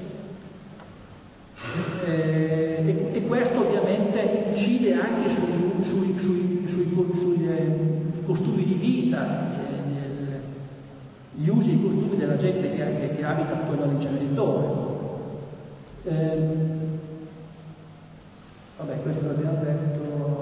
Eh, e, e questo ovviamente incide anche sui, sui, sui, sui, sui eh, costumi di vita, eh, gli usi e i costumi della gente che, che, che abita attorno all'inceneritore. Eh, vabbè, questo l'abbiamo detto.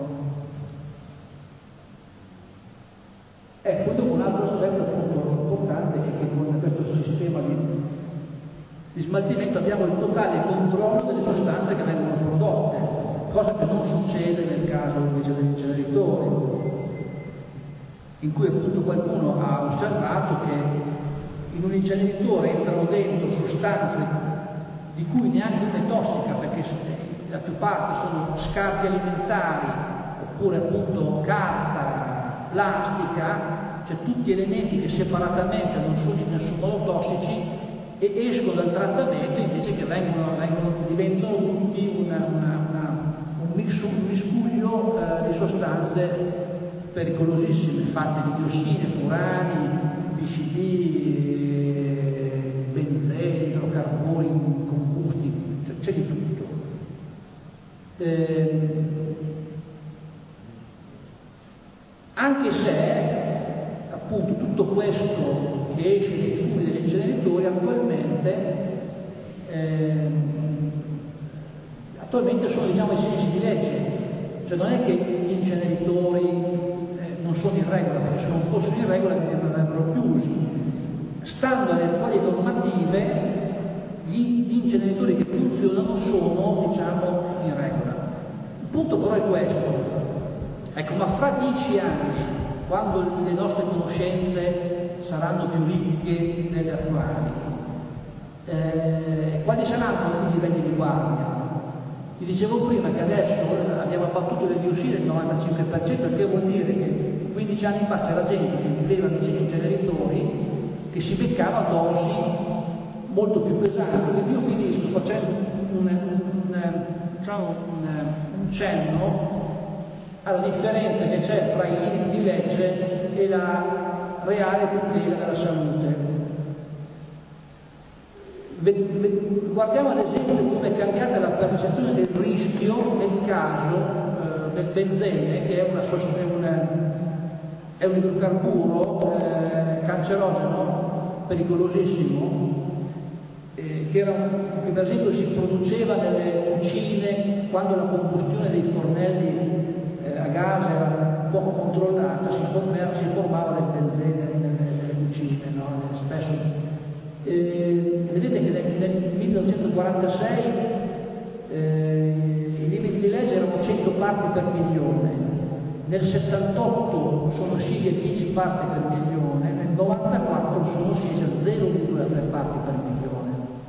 Ecco, dopo un altro aspetto appunto importante è che con questo sistema di di smaltimento abbiamo il totale controllo delle sostanze che vengono prodotte, cosa che non succede nel caso invece degli inceneritori, in cui appunto qualcuno ha osservato che in un inceneritore entrano dentro sostanze di cui neanche una è tossica, perché la più parte sono scarti alimentari oppure appunto carta, plastica, cioè tutti elementi che separatamente non sono in nessun modo tossici e escono dal trattamento invece che vengono, vengono diventano tutti una, una, una, un, mix, un miscuglio eh, di sostanze pericolosissime, fatte di diossine, furani, P C B, benzene, idrocarburi combusti, cioè, c'è di tutto. Eh, anche se appunto tutto questo che esce dai fumi degli inceneritori attualmente eh, attualmente sono, diciamo, ai sensi di legge, cioè non è che gli inceneritori eh, non sono in regola, perché se non fossero in regola mi avrebbero chiusi. Stando alle attuali normative, gli, gli inceneritori che funzionano sono, diciamo, in regola. Il punto però è questo. Ecco, ma fra dieci anni, quando le nostre conoscenze saranno più ricche delle attuali, eh, quali saranno i livelli di guardia? Vi dicevo prima che adesso abbiamo abbattuto le diossine del novantacinque per cento, il che vuol dire che quindici anni fa c'era gente che viveva vicino ai inceneritori che si beccava dosi molto più pesanti. Quindi io finisco facendo un, un, diciamo un, un cenno alla differenza che c'è tra i limiti di legge e la reale tutela della salute. Guardiamo ad esempio come è cambiata la percezione del rischio nel caso eh, del benzene, che è, una, è, una, è un idrocarburo eh, cancerogeno, pericolosissimo, eh, che, era, che per esempio si produceva nelle cucine quando la combustione dei fornelli eh, a gas era poco controllata, si formava, si formava del benzene nelle, nelle cucine, no? Spesso. Eh, vedete che nel, nel millenovecentoquarantasei eh, i limiti di legge erano cento parti per milione, nel settantotto sono scesi a dieci parti per milione, nel novantaquattro sono scesi a zero virgola tre parti per milione.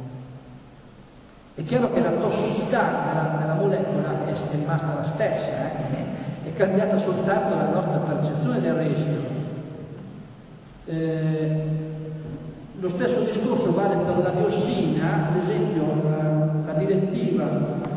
È chiaro che la tossicità della, della molecola è, è rimasta la stessa, eh? È cambiata soltanto la nostra percezione del rischio. Eh, Lo stesso discorso vale per la diossina, ad esempio la, la direttiva,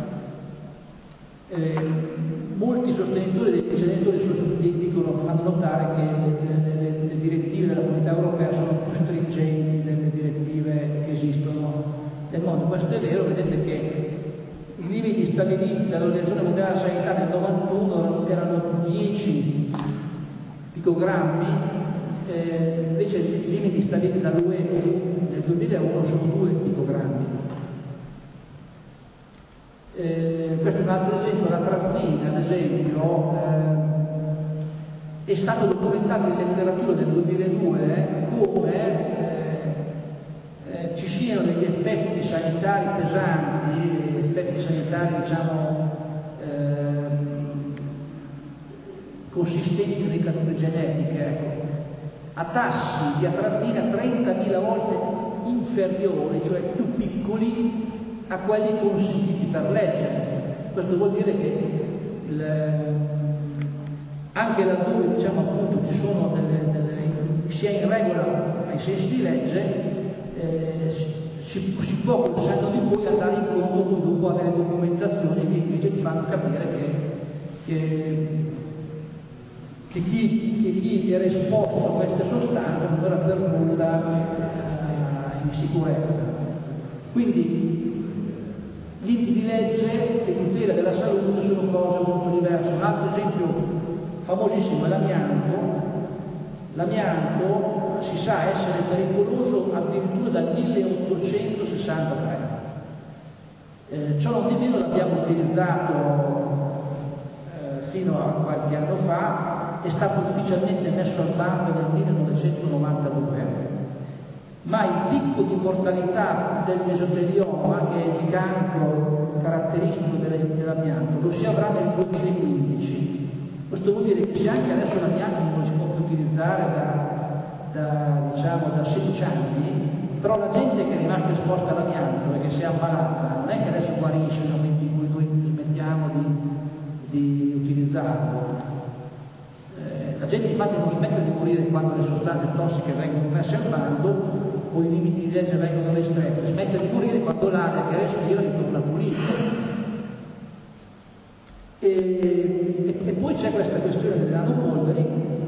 eh, molti sostenitori degli inceneritori dicono, fanno notare che le, le, le direttive della Comunità Europea sono più stringenti delle direttive che esistono nel mondo. Questo è vero, vedete che i limiti stabiliti dall'Organizzazione Mondiale della Sanità nel novantuno erano dieci picogrammi, Eh, invece i limiti stabiliti dall'U E nel duemilauno sono due picogrammi. Eh, questo è un altro esempio, la trazina, ad esempio, eh, è stato documentato in letteratura del duemiladue come eh, eh, ci siano degli effetti sanitari pesanti, effetti sanitari, diciamo, eh, consistenti in ricadute genetiche, ecco, a tassi di atrazina trentamila volte inferiori, cioè più piccoli a quelli consentiti per legge. Questo vuol dire che il, anche laddove, diciamo, appunto ci sono delle, delle, sia in regola ai sensi di legge, eh, si, si può col senno di poi andare incontro dopo a delle documentazioni che invece ti fanno capire che, che Che chi, che chi era esposto a queste sostanze non era per nulla eh, in sicurezza. Quindi gli limiti di legge e tutela della salute sono cose molto diverse. Un altro esempio famosissimo è l'amianto. L'amianto si sa essere pericoloso addirittura dal milleottocentosessantatré. Eh, ciò non di meno l'abbiamo utilizzato eh, fino a qualche anno fa. È stato ufficialmente messo al bando nel millenovecentonovantadue, ma il picco di mortalità del mesotelioma, che è il cancro caratteristico dell'amianto, lo si avrà nel duemilaquindici. Questo vuol dire che se anche adesso l'amianto non si può più utilizzare da, da, diciamo, da sedici anni, però la gente che è rimasta esposta all'amianto e che si è ammalata non è che adesso guarisce nel momento in cui noi smettiamo di, di utilizzarlo. La gente infatti non smette di morire quando le sostanze tossiche vengono messe al bando o i limiti di legge vengono ristretti, smette di morire quando l'aria che respira ritorna pulita. E, e, e poi c'è questa questione delle nanopolveri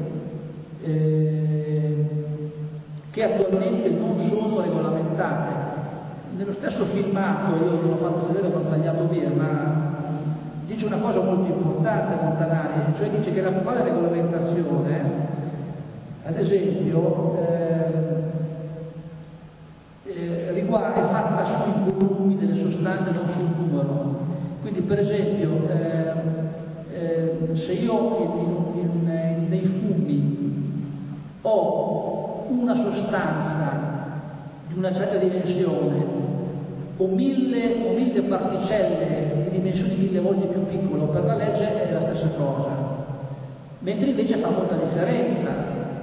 eh, che attualmente non sono regolamentate. Nello stesso filmato, io non l'ho fatto vedere, l'ho tagliato via, ma dice una cosa molto importante Montanari, cioè dice che l'attuale regolamentazione, ad esempio, eh, eh, riguarda, è fatta sui volumi delle sostanze, non sul numero. Quindi, per esempio, eh, eh, se io in, in, in, nei fumi ho una sostanza di una certa dimensione o mille, o mille particelle di dimensioni mille volte più piccole, per la legge è la stessa cosa, mentre invece fa molta differenza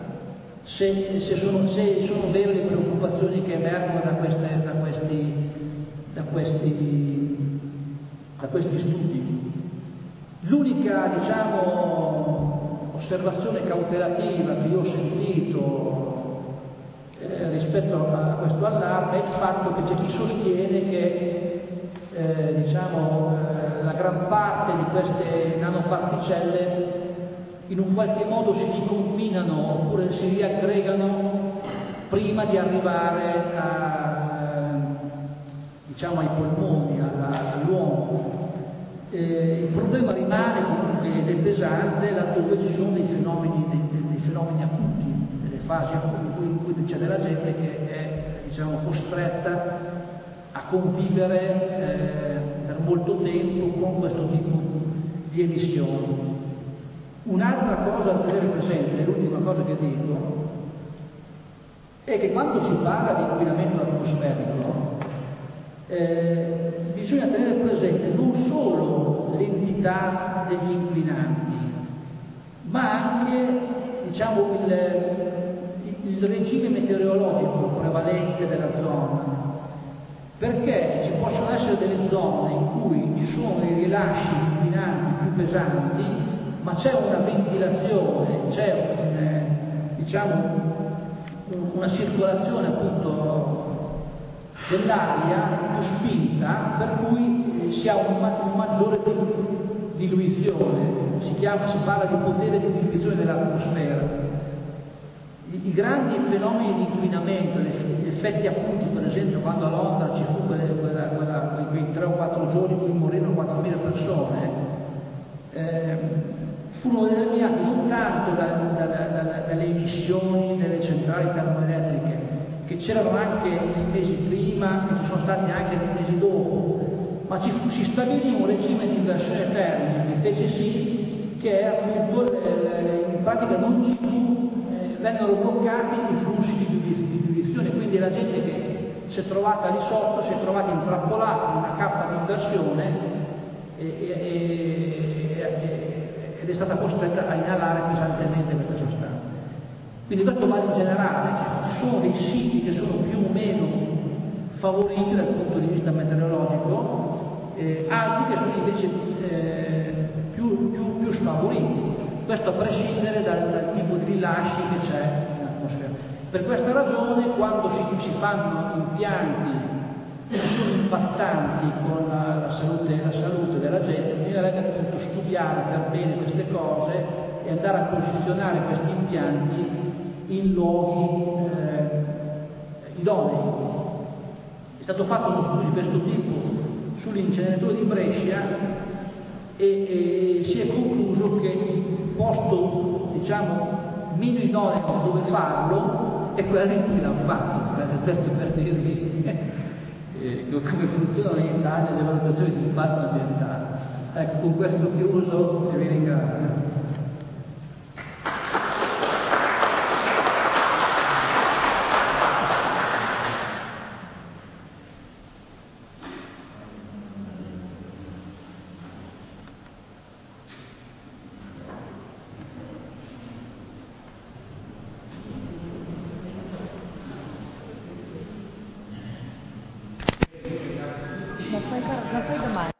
se, se, sono, se sono vere le preoccupazioni che emergono da, queste, da, questi, da, questi, da questi studi. L'unica, diciamo, osservazione cautelativa che io ho sentito Eh, rispetto a questo allarme è il fatto che c'è chi sostiene che eh, diciamo, eh, la gran parte di queste nanoparticelle in un qualche modo si ricombinano oppure si riaggregano prima di arrivare a, eh, diciamo, ai polmoni, alla, all'uomo. Eh, il problema rimane comunque ed è pesante laddove ci sono dei fenomeni, dei, dei fenomeni acuti, delle fasi in cui, in cui c'è della gente che è, diciamo, costretta a convivere eh, per molto tempo con questo tipo di emissioni. Un'altra cosa da tenere presente, l'ultima cosa che dico, è che quando si parla di inquinamento atmosferico eh, bisogna tenere presente non solo l'entità degli inquinanti, ma anche, diciamo, il, il regime meteorologico prevalente della zona, perché ci possono essere delle zone in cui ci sono dei rilasci inquinanti più pesanti, ma c'è una ventilazione, c'è un, diciamo, una circolazione appunto dell'aria più spinta, per cui si ha un, un maggiore diluizione, si, chiama, si parla di potere di diluizione dell'atmosfera. I, I grandi fenomeni di inquinamento, gli effetti acuti, per esempio quando a Londra ci fu quella, quella, quella, quei tre o quattro giorni in cui morirono quattromila persone, eh, furono determinati non tanto da, da, da, da, dalle emissioni delle centrali termoelettriche, che c'erano anche nei mesi prima e ci sono stati anche nei mesi dopo, ma ci fu, si stabilì un regime di inversione termica che fece sì che appunto eh, in pratica non ci fu, eh, vennero bloccati i flussi di, di, di diluizione, quindi la gente che si è trovata lì sotto si è trovata intrappolata in una cappa di inversione e, e, e, e, ed è stata costretta a inalare pesantemente questa sostanza. Quindi questo vale in generale, cioè, ci sono dei siti che sono più o meno favoriti dal punto di vista meteorologico, eh, altri che sono invece eh, più, più, più sfavoriti, questo a prescindere dal, dal tipo di rilasci che c'è nell'atmosfera. Per questa ragione quando si, si fanno impianti che sono impattanti con la, la, salute, la salute della gente, bisognerebbe appunto studiare per bene queste cose e andare a posizionare questi impianti in luoghi eh, idonei. È stato fatto uno studio di questo tipo sull'inceneritore di Brescia e, e si è concluso che il posto, diciamo, meno idoneo dove farlo è quello in cui l'hanno fatto, questo per dirvi eh, come funzionano in Italia le valutazioni di impatto ambientale. Ecco, con questo chiuso e vi ringrazio. Ma fai, ma fai domani.